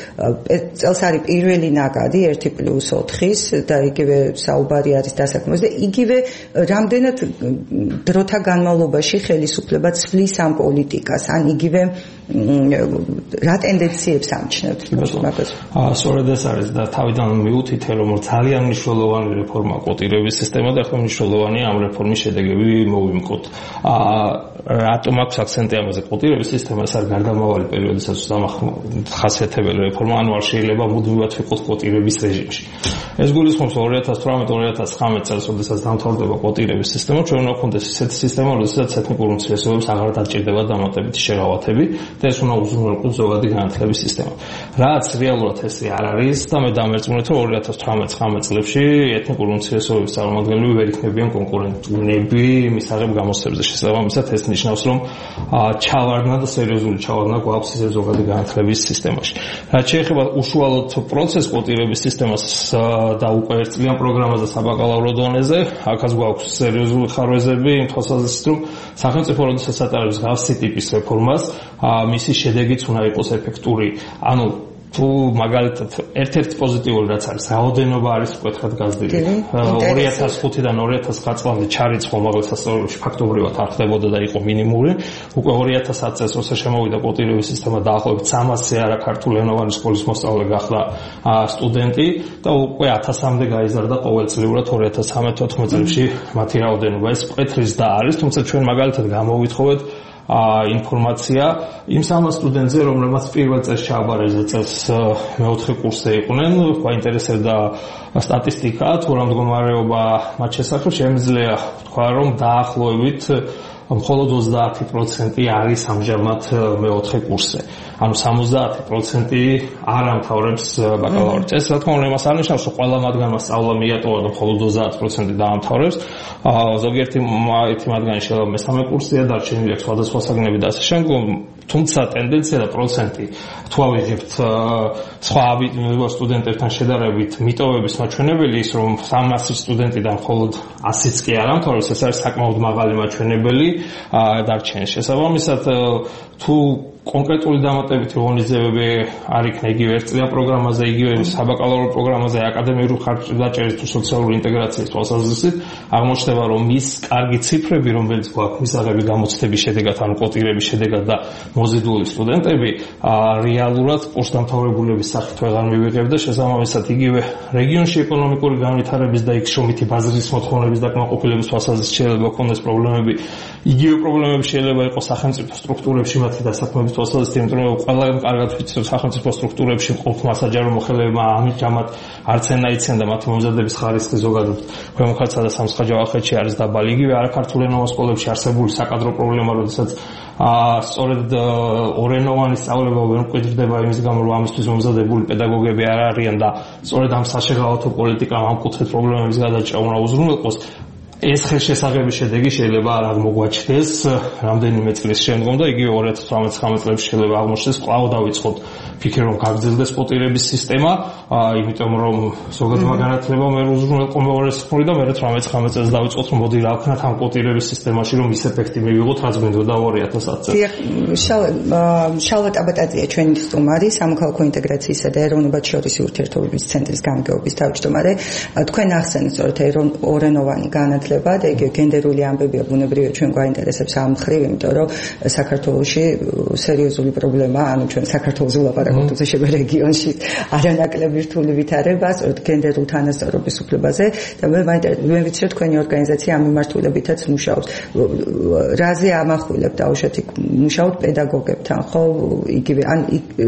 წელს არის პირველი ნაკადი ერთი პლუს ოთხის და იგივე საუბარი არის დასაქმების და იგივე რამდენად დროთა განმავლობაში ხელისუფლება ცვლის ამ პოლიტიკას ან იგივე რა ტენდენციებს ამჩნევთ მაგას? აა სწორედ ეს არის და თავიდან მიუთითე, რომ ძალიან მნიშვნელოვანი რეფორმა კვოტირების სისტემა და ახლა მნიშვნელოვანია ამ რეფორმის შედეგები მოვიმკოთ. აა რატომ აქვს აქცენტი ამაზე? კვოტირების სისტემა ეს არის გარდამავალი პერიოდისაც დამახასიათებელი რეფორმა, ანუ არ შეიძლება მუდმივად ვიყოს კვოტირების რეჟიმში. ეს გულისხმობს ორი ათას თვრამეტ ორი ათას ცხრამეტ წელს, როდესაც დამთავრდება კვოტირების სისტემა, ჩვენ უნდა გქონდეს ისეთი სისტემა, როდესაც ეთნიკურ უმცირესობებს აღარ დაჭირდება დამატებითი შეღავათები და ეს უნდა უზრუნველყოს ზოგადი განათლების სისტემა. რაც რეალურად ესე არ არის და მე დამერწმუნეთ, რომ ორი ათას თვრამეტ ცხრამეტ წლებში ეთნიკურ უმცირესობების წარმომადგენლები ვერ იქნებიან კონკურენტები მისაღებ გამოცდებზე. შესაბამისად ეს ნიშნავს, რომ ჩავარდნა და სერიოზული ჩავარდნა გვაქვს ისე ზოგადი განათლების სისტემაში. რაც შეეხება უშუალოდ პროცეს კვოტირების სისტემას და უკვე ერთ წლიან პროგრამაზე საბაკალავრო დონეზე, აქაც გვაქვს სერიოზული ხარვეზები იმ თვალსაზრისით, რომ სახელმწიფო როდესაც ატარებს გავსი ტიპის რეფორმას, მისი შედეგიც უნდა იყოს ეფექტური. ანუ თუ მაგალითად ერთ-ერთი პოზიტიური რაც არის, რაოდენობა არის მკვეთრად გაზრდილი. ორი ათას ხუთიდან ორი ათას ცხრა წლამდე ჩარიცხვა უმაღლეს სასწავლებლებში ფაქტობრივად არ ხდებოდა და იყო მინიმუმი. უკვე ორი ათას ათი წელს როცა შემოვიდა კვოტირების სისტემა დაახლოებით სამასზე არაქართულენოვანი სკოლის მოსწავლე გახდა სტუდენტი და უკვე ათასამდე გაიზარდა ყოველწლიურად ორი ათას ცხრამეტ თოთხმეტ წლებში მათი რაოდენობა. ეს მკვეთრი ზრდა არის, თუმცა ჩვენ მაგალითად გამოვითხოვეთ ინფორმაცია იმ სამას სტუდენტზე, რომლებმაც პირველ წელს ჩააბარეს წელს მეოთხე კურსზე იყვნენ, გვაინტერესებდა სტატისტიკა, თუ რა მდგომარეობა მათ შესახებ, შემიძლია თქვა, რომ დაახლოებით მხოლოდ ოცდაათი პროცენტი არის ამჟამად მეოთხე კურსზე. ანუ სამოცდაათი პროცენტი არ ამთავრებს ბაკალავრით. ეს რა თქმა უნდა იმას არ ნიშნავს, რომ ყველა მათგანმა სწავლა მიატოვა და მხოლოდ ოცდაათი პროცენტი დაამთავრებს. ზოგიერთი ერთი მათგანი შეიძლება მესამე კურსია, დარჩენილი აქვს სხვადასხვა საგნები და ასე შემდგომ. თუმცა ტენდენცია და პროცენტი თუ ავიღებთ სხვა სტუდენტებთან შედარებით მიტოვების მაჩვენებელი ის რომ სამასი სტუდენტიდან მხოლოდ ასიც კი არა თორემ ეს არის საკმაოდ მაღალი მაჩვენებელი დარჩენის შესაბამისად თუ კონკრეტული დამატებითი ღონისძიებები არ იქნა იგივე ერთწლიან პროგრამაზე, იგივე საბაკალავრო პროგრამაზე, აკადემიური ხარჯაჭერის თუ სოციალური ინტეგრაციის თვალსაზრისით, აღმოჩნდება, რომ ის კარგი ციფრები, რომელიც გვაქვს მისაღები გამოცდების შედეგად, ანუ კვოტირების შედეგად და მოზიდული სტუდენტები, რეალურად კურსდამთავრებულების სახით ვეღარ მივიღებდა, შესაბამისად იგივე რეგიონში ეკონომიკური განვითარების და იქ შრომითი ბაზრის მოთხოვნების დაკმაყოფილების თვალსაზრისით შეიძლება ქონდეს პრობლემები, იგივე პრობლემები შეიძლება იყოს სახელმწიფო სტრუქტურებში მათი დასაქმების თვალსაზრისით, იმიტომ რომ ყველა კარგად ვიცით სახელმწიფო სტრუქტურებში მყოფმა საჯარო მოხელებმა ამჟამად არც ენა იციან და მათი მომზადების ხარისხი ზოგადად ქვემო ქართლსა და სამცხე-ჯავახეთში არის დაბალი. იგივე არაქართულ ენოვან სკოლებში არსებული საკადრო პრობლემა, როდესაც აა სწორედ ორენოვანი სწავლება ვერ მკვიდრდება იმის გამო, რომ ამისთვის მომზადებული პედაგოგები არ არიან და სწორედ ამ საშეღავათო პოლიტიკამ ამ კუთხით პრობლემების გადაჭრა უნდა უზრუნველყოს. ეს ხელშესაღების შედეგი შეიძლება არ აღმოგვაჩნდეს რამდენიმე წლის შემდგომ და იგივე ორი ათას თვრამეტ წლებში შეიძლება აღმოჩნდეს კვლავ დავიწყოთ ფიქრი რომ გაგრძელდეს კვოტირების სისტემა, იმიტომ რომ ზოგადმა განათლებამ ვერ უზრუნველყო მეორე სფროი და მე თვრამეტ წელს დავიწყოთ რომ მოდი რა ვქნათ ამ კვოტირების სისტემაში რომ ის ეფექტი მივიღოთ რაც გვინდოდა ორი ათას ათი წელს. შალვა ტაბატაძეა ჩვენი სტუმარი, სამოქალაქო ინტეგრაციისა და ეროვნებად შორისი ურთიერთობების ცენტრის გამგეობის თავმჯდომარე. თქვენ ახსენეთ სწორედ ორენოვანი განათლება და იგივე გენდერული ამბებია ბუნებრივია ჩვენ გვაინტერესებს ამ მხრივ, იმიტომ რომ საქართველოში სერიოზული პრობლემაა, ანუ ჩვენ საქართველოს ვლაპარაკობთ უშეშებ რეგიონში არანაკლები რთული ვითარება, სწორედ გენდერულ თანასწორობის უფლებაზე და მე მე ვიცი რომ თქვენი ორგანიზაცია ამ მიმართულებითაც მუშაობს. რაზე ამახვილებთ დაუშვათ იქ მუშაობთ პედაგოგებთან, ხო? იგივე ან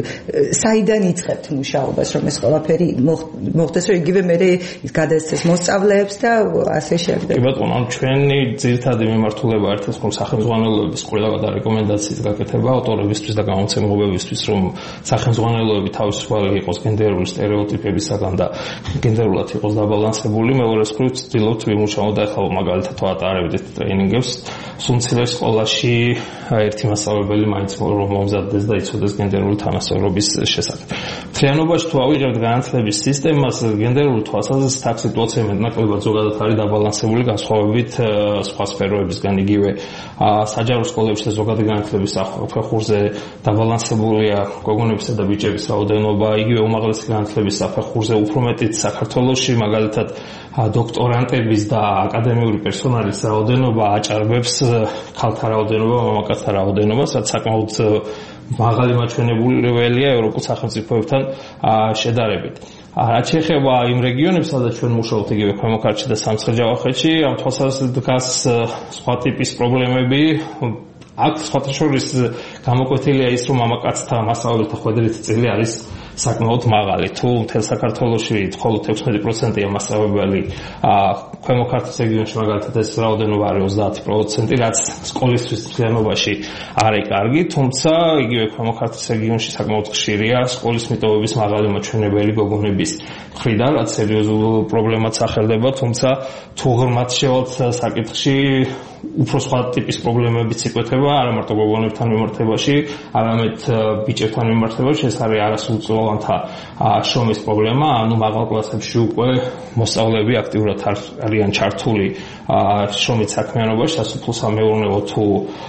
საიდან იწყებთ მუშაობას, რომ ეს ყველაფერი მოხდეს, რომ იგივე მე გადაეცეს მოსწავლეებს და ასე შემდეგ. კი ბატონო, ამ ჩვენი ძირითადი მიმართულება ერთად რომ სახელმძღვანელოების ყველა და რეკომენდაციის გაკეთება ავტორებისთვის და გამომცემლობებისთვის, რომ სახელმძღვანელოები თავისუფალი იყოს გენდერული სტერეოტიპებისაგან და გენდერულად იყოს დაბალანსებული. მეორე მხრივ ვცდილობთ ვიმუშაოთ და ახლა მაგალითად ვატარებდით ტრეინინგებს სუმცილერ სკოლაში ერთი მასწავლებელი მაინც რომ მომზადდეს და იცოდეს გენდერული თანასწორობის შესახებ. მთლიანობაში თუ ავიღებთ განათლების სისტემას, გენდერული თვალსაზრისით აქ სიტუაცია მეტნაკლებად ზოგადად არის დაბალანსებული განსხვავებით სხვა სფეროებისგან. იგივე საჯარო სკოლებში და ზოგადი განათლების საფეხურზე დაბალანსებულია გოგონებისა და ბიჭების რაოდენობა, იგივე უმაღლესი განათლების საფეხურზე უფრო მეტიც საქართველოში მაგალითად დოქტორანტების და აკადემიური პერსონალის რაოდენობა აჭარბებს ქალთა რაოდენობა, მამაკაცთა რაოდენობას, რაც საკმაოდ მაღალი მაჩვენებელია ევროპულ სახელმწიფოებთან შედარებით. რაც შეეხება იმ რეგიონებს, სადაც ჩვენ მუშაობთ, იგივე ქვემო ქართლში და სამცხე-ჯავახეთში, ამ თვალსაზრისით დგას სხვა ტიპის პრობლემები. აქ სხვათა შორის გამოკვეთილია ის, რომ მამაკაცთა მასწავლებელთა ხვედრითი წილი არის საკმაოდ მაღალი. თუ მთელ საქართველოში მხოლოდ ექვსმეტი პროცენტია მასწავლებელი, ქვემო ქართლის რეგიონში მაგალითად ეს რაოდენობა არის ოცდაათი პროცენტი, რაც სკოლისთვის მთლიანობაში არ არის კარგი, თუმცა იგივე ქვემო ქართლის რეგიონში საკმაოდ ხშირია სკოლის მიტოვების მაღალი მაჩვენებელი გოგონების მხრიდან, რაც სერიოზულ პრობლემად სახელდება, თუმცა თუ ღრმად შევალთ საკითხში უფრო სხვა ტიპის პრობლემებიც იკვეთება, არა მარტო გოგონებთან მიმართებაში, არამედ ბიჭებთან მიმართებაში. ეს არის არასრულწლოვანთა შრომის პრობლემა, ანუ მაღალ კლასებში უკვე მოსწავლეები აქტიურად არიან ჩართული შრომით საქმიანობაში, სასოფლო-სამეურნეო თუ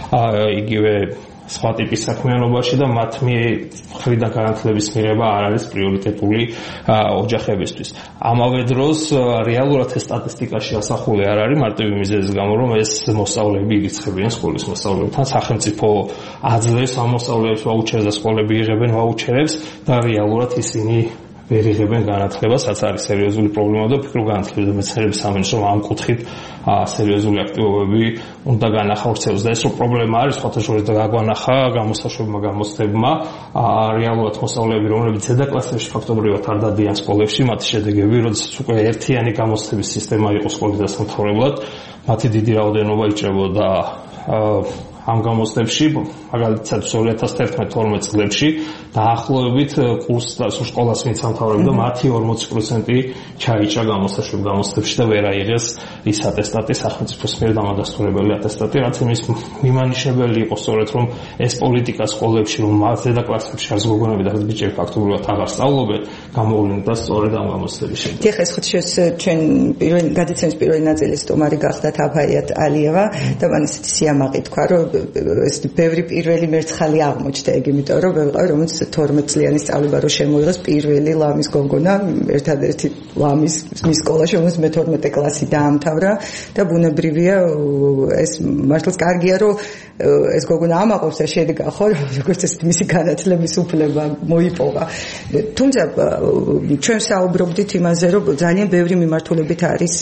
იგივე სხვა ტიპის საქმიანობაში და მათ მხრიდან განათლების მიღება არ არის პრიორიტეტული ოჯახებისთვის. ამავე დროს რეალურად ეს სტატისტიკაში ასახული არ არის მარტივი მიზეზის გამო, რომ ეს მოსწავლეები ირიცხებიან სკოლის მოსწავლეებთან, სახელმწიფო აძლევს ამ მოსწავლეებს ვაუჩერს და სკოლები იღებენ ვაუჩერებს და რეალურად ისინი ვერ იღებენ განათლებას, რაც არის სერიოზული პრობლემა და ფიქრობ განათლების და მეცნიერების სამინისტრომ ამ კუთხით სერიოზული აქტივობები უნდა განახორციელოს და ეს რო პრობლემა არის, სხვათა შორის და გაგვანახა გამოსაშვებმა გამოცდებმა, რეალურად მოსწავლეები, რომლებიც ზედა კლასებში ფაქტობრივად არ დადიან სკოლებში, მათი შედეგები, როდესაც უკვე ერთიანი გამოცდების სისტემა იყო სკოლის დასამთავრებლად, მათი დიდი რაოდენობა იჭრებოდა ამ გამოცდებში, მაგალითად ორი ათას თერთმეტ თორმეტ წლებში დაახლოებით კურსს სკოლას ვინც ამთავრებდა, მათი ორმოცი პროცენტი ჩაიჭრა გამოსაშვებ გამოცდებში და ვერ აიღეს ის ატესტატი, სახელმწიფოს მიერ დამადასტურებელი ატესტატი, რაც იმის მიმანიშნებელი იყო სწორედ, რომ ეს პოლიტიკა სკოლებში, რომ ზედა კლასებში არის გოგონები და ბიჭები ფაქტობრივად აღარ სწავლობენ, გამოვლინდა სწორედ ამ გამოცდების შემდეგ. დიახ, ეს ხოთშეს ჩვენ პირველი გადაცემის პირველი ნაწილი სტუმარი გახდათ აფაიათ ალიევა და მან ისეთი სიამაყი თქვა, რომ ეს ბევრი პირველი მერცხალი აღმოჩნდა ეგ, იმიტომ რომ ვიყავი, რომელიც თორმეტ წლიანი სწავლება რო შემოიღეს, პირველი ლამის გოგონა, ერთადერთი ლამის მის სკოლაში, რომელიც მეთორმეტე კლასი დაამთავრა და ბუნებრივია ეს მართლაც კარგია, რომ ეს გოგონა ამაყობს და შედგა ხო, როგორც ეს მისი განათლების უფლება მოიპოვა. თუმცა ჩვენ საუბრობდით იმაზე, რომ ძალიან ბევრი მიმართულებით არის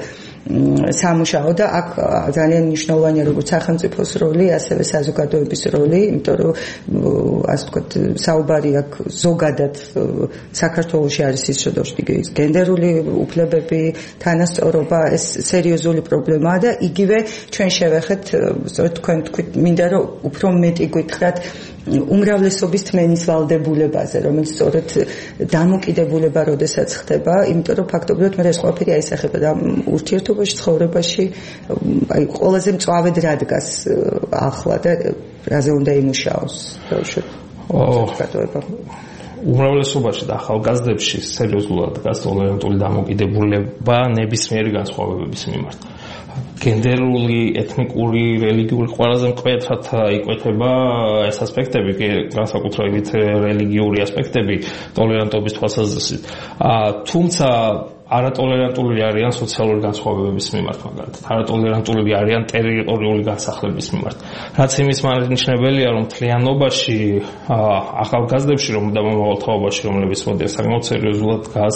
სამუშაო და აქ ძალიან მნიშვნელოვანია როგორც სახელმწიფოს როლი, ასევე საზოგადოების როლი, იმიტომ რომ ასე ვთქვათ, საუბარი აქ ზოგადად საქართველოში არის ის, რომ გენდერული უფლებები, თანასწორობა, ეს სერიოზული პრობლემაა და იგივე ჩვენ შევეხეთ, სწორედ თქვენ თქვით, მინდა რომ უფრო მეტი გითხრათ უმრავლესობის თმენის ვალდებულებაზე, რომელიც სწორედ დამოკიდებულება როდესაც ხდება, იმიტომ რომ ფაქტობრივად მე ეს ყველაფერი აისახება და ურთიერთობაში, ცხოვრებაში, აი ყველაზე მწვავედ რა დგას ახლა და რაზე უნდა იმუშაოს ბავშვები. საზოგადოება. უმრავლესობაში და ახალგაზრდებში სერიოზულად დგას ტოლერანტული დამოკიდებულება ნებისმიერი განსხვავებების მიმართ. გენდერული, ეთნიკური, რელიგიური ყველაზე მკვეთრად იკვეთება ეს ასპექტები, განსაკუთრებით რელიგიური ასპექტები ტოლერანტობის თვალსაზრისით. თუმცა არატოლერანტული არიან სოციალური განსხვავებების მიმართ, მაგალითად, არატოლერანტული არიან ტერიტორიული განსახლების მიმართ. რაც იმის მანიშნებელია, რომ მთლიანობაში ახალგაზრდებში, რომ და მომავალ თაობაში, რომლებიც მოდიან საკმაოდ სერიოზულად დგას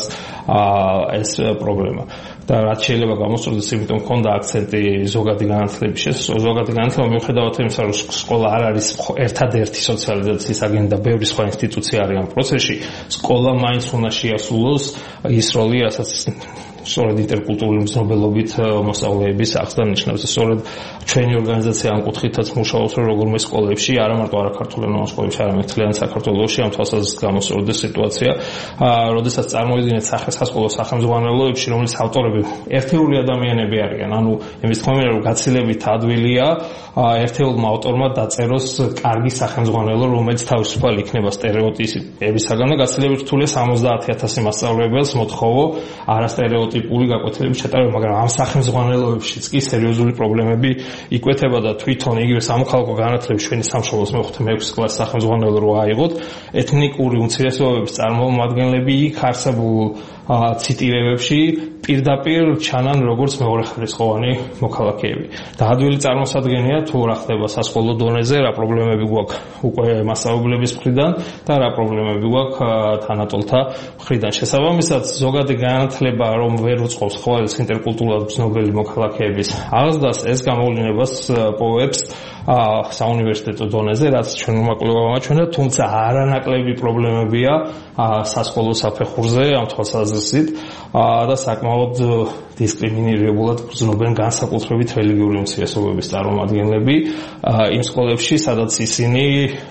ეს პრობლემა. და რაც შეიძლება გამოსწორდეს, იმიტომ ჰქონდა აქცენტი ზოგადი განათლების შესაძლებლად, ზოგადი განათლება მიუხედავად იმისა, რომ სკოლა არ არის ერთადერთი სოციალიზაციის აგენტი და ბევრი სხვა ინსტიტუცია არის ამ პროცესში, სკოლა მაინც უნდა შეასრულოს ის როლი, რასაც სწორედ ინტერკულტურული მზნობელობით მოსწავლეების ახსნა ნიშნავს. სწორედ ჩვენი ორგანიზაცია ამ კუთხითაც მუშაობს, რომ როგორმე სკოლებში, არა მარტო არაქართულენოვან სკოლებში, არამედ მთლიან საქართველოში ამ თვალსაზრისით გამოსწორდეს სიტუაცია, როდესაც წარმოიდგინეთ სასკოლო სახელმძღვანელოებში, რომლის ავტორები ერთეული ადამიანები არიან, ანუ იმის თქმა უნდა, რომ გაცილებით ადვილია ერთეულმა ავტორმა დაწეროს კარგი სახელმძღვანელო, რომელიც თავისუფალი იქნება სტერეოტიპებისაგან და გაცილებით რთულია სამოცდაათი ათასი მასწავლებელს მოთხოვო არასტერეოტიპული გაკვეთილების ჩატარება, მაგრამ ამ სახელმძღვანელოებშიც კი სერიოზული პრობლემები იკვეთება და თვითონ იგივე სამოქალაქო განათლების ჩვენი სამშობლოს მეხუთე მეექვსე კლასის სახელმძღვანელო რო აიღოთ, ეთნიკური უმცირესობების წარმომადგენლები იქ არსებულ ციტირებებში პირდაპირ ჩანან როგორც მეორეხარისხოვანი მოქალაქეები. და ადვილი წარმოსადგენია თუ რა ხდება სასკოლო დონეზე, რა პრობლემები გვაქვს უკვე მასწავლებლების მხრიდან და რა პრობლემები გვაქვს თანატოლთა მხრიდან. შესაბამისად, ზოგადი განათლება რომ ვერ უწყობს ხვალეს ინტერკულტურულად ცნობილი მოქალაქეების აღზრდას, ეს გამოვლინებას პოვებს საუნივერსიტეტო დონეზე, რაც ჩვენ უმაკლებად ამაჩვენა, თუმცა არანაკლები პრობლემებია სასკოლო საფეხურზე ამ თვალსაზრისით და საკმაოდ დისკრიმინირებულად გრძნობენ განსაკუთრებით რელიგიური უმცირესობების წარმომადგენლები იმ სკოლებში, სადაც ისინი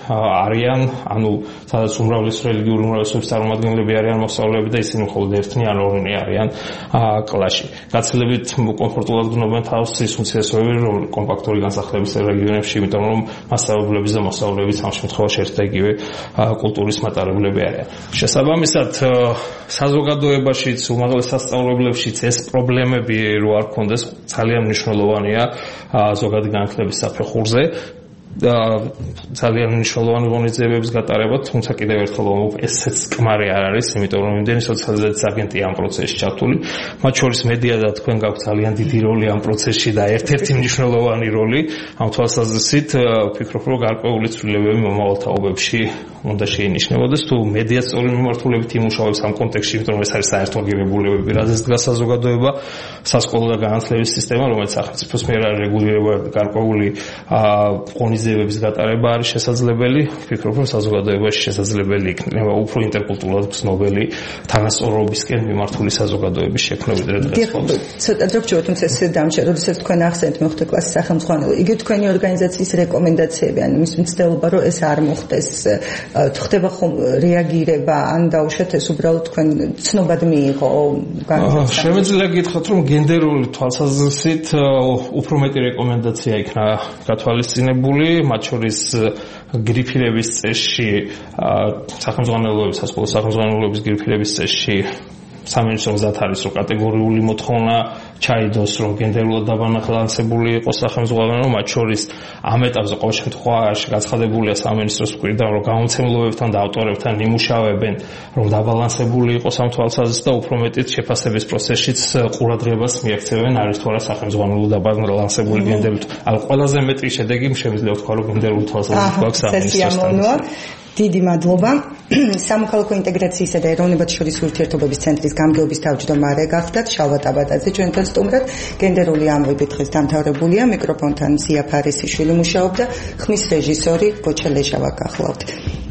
არიან, ანუ სადაც უმრავლეს რელიგიური უმრავლესობის წარმომადგენლები არიან მოსწავლეები და ისინი მხოლოდ ერთნი ან ორნი არიან კლასში. გაცილებით კომფორტულად გრძნობენ თავს ის უმცირესობები, რომ კომპაქტური განსახლების რეგიონებში, იმიტომ რომ მასწავლებლების და მოსწავლეების ამ შემთხვევაში ერთ და იგივე კულტურის მატარებლები არიან. შესაბამისად, საზოგადოებაშიც, უმაღლეს სასწავლებლებშიც ეს პრობლემები რო არ ქონდეს, ძალიან მნიშვნელოვანია ზოგადი განათლების საფეხურზე და ძალიან მნიშვნელოვანი ღონისძიებების გატარება, თუმცა კიდევ ერთხელ ესეც კმარი არ არის, იმიტომ რომ იმდენი სოციალიზაციის აგენტია ამ პროცესში ჩართული, მათ შორის მედია და თქვენ გაქვთ ძალიან დიდი როლი ამ პროცესში და ერთ-ერთი მნიშვნელოვანი როლი ამ თვალსაზრისით ვფიქრობ, რომ გარკვეული ცვლილებები მომავალ თაობებში უნდა შეინიშნებოდეს, თუ მედია სწორი მიმართულებით იმუშავებს ამ კონტექსტში, იმიტომ რომ ეს არის საერთო ღირებულებები, რაზეც დგას საზოგადოება, სასკოლო და განათლების სისტემა, რომელიც სახელმწიფოს მიერ არის რეგულირებული გარკვეული ღონისძიებები ღონისძიებების გატარება არის შესაძლებელი, ვფიქრობ, რომ საზოგადოებაში შესაძლებელი იქნება უფრო ინტერკულტურულად ცნობილი თანასწორობისკენ მიმართული საზოგადოების შექმნა ვიდრე დღეს. ცოტა დროშოთ თუმცა ეს დამჭერ, როდესაც თქვენ ახსენეთ მეხუთე კლასის სახელმძღვანელო, იგი თქვენი ორგანიზაციის რეკომენდაციები, ანუ მის მცდელობა, რომ ეს არ მოხდეს, ხდება ხომ რეაგირება, ან დაუშვათ ეს უბრალოდ თქვენ ცნობად მიიღო? შემიძლია გითხრათ, რომ გენდერული თვალსაზრისით უფრო მეტი რეკომენდაცია იქნა გათვალისწინებული, მათ შორის გრიფირების წესში, სახელმძღვანელოების, სასკოლო სახელმძღვანელოების გრიფირების წესში სამინისტრო გზად არის, რომ კატეგორიული მოთხოვნა ჩაიდოს, რომ გენდერულად დაბალანსებული იყოს სახელმძღვანელო, მათ შორის ამ ეტაპზე ყოველ შემთხვევაში გაცხადებულია სამინისტროს მხრიდან, რომ გამომცემლობებთან და ავტორებთან იმუშავებენ, რომ დაბალანსებული იყოს ამ თვალსაზრისით და უფრო მეტიც შეფასების პროცესშიც ყურადღებას მიაქცევენ, არის თუ არა სახელმძღვანელო დაბალანსებული გენდერული. ანუ ყველაზე მეტი შედეგი შემიძლია ვთქვა, რომ გენდერული თვალსაზრისით გვაქვს სამინისტროსთან. დიდი მადლობა. სამოქალაქო ინტეგრაციისა და ეროვნებათ შორის ურთიერთობების ცენტრის გამგეობის თავმჯდომარე გახდათ შალვა ტაბატაძე ჩვენთან სტუმრად. გენდერული ამბები დღეს დამთავრებულია. მიკროფონთან ზია ფარისიშვილი მუშაობდა, ხმის რეჟისორი გოჩა ლეჟავა გახლავთ.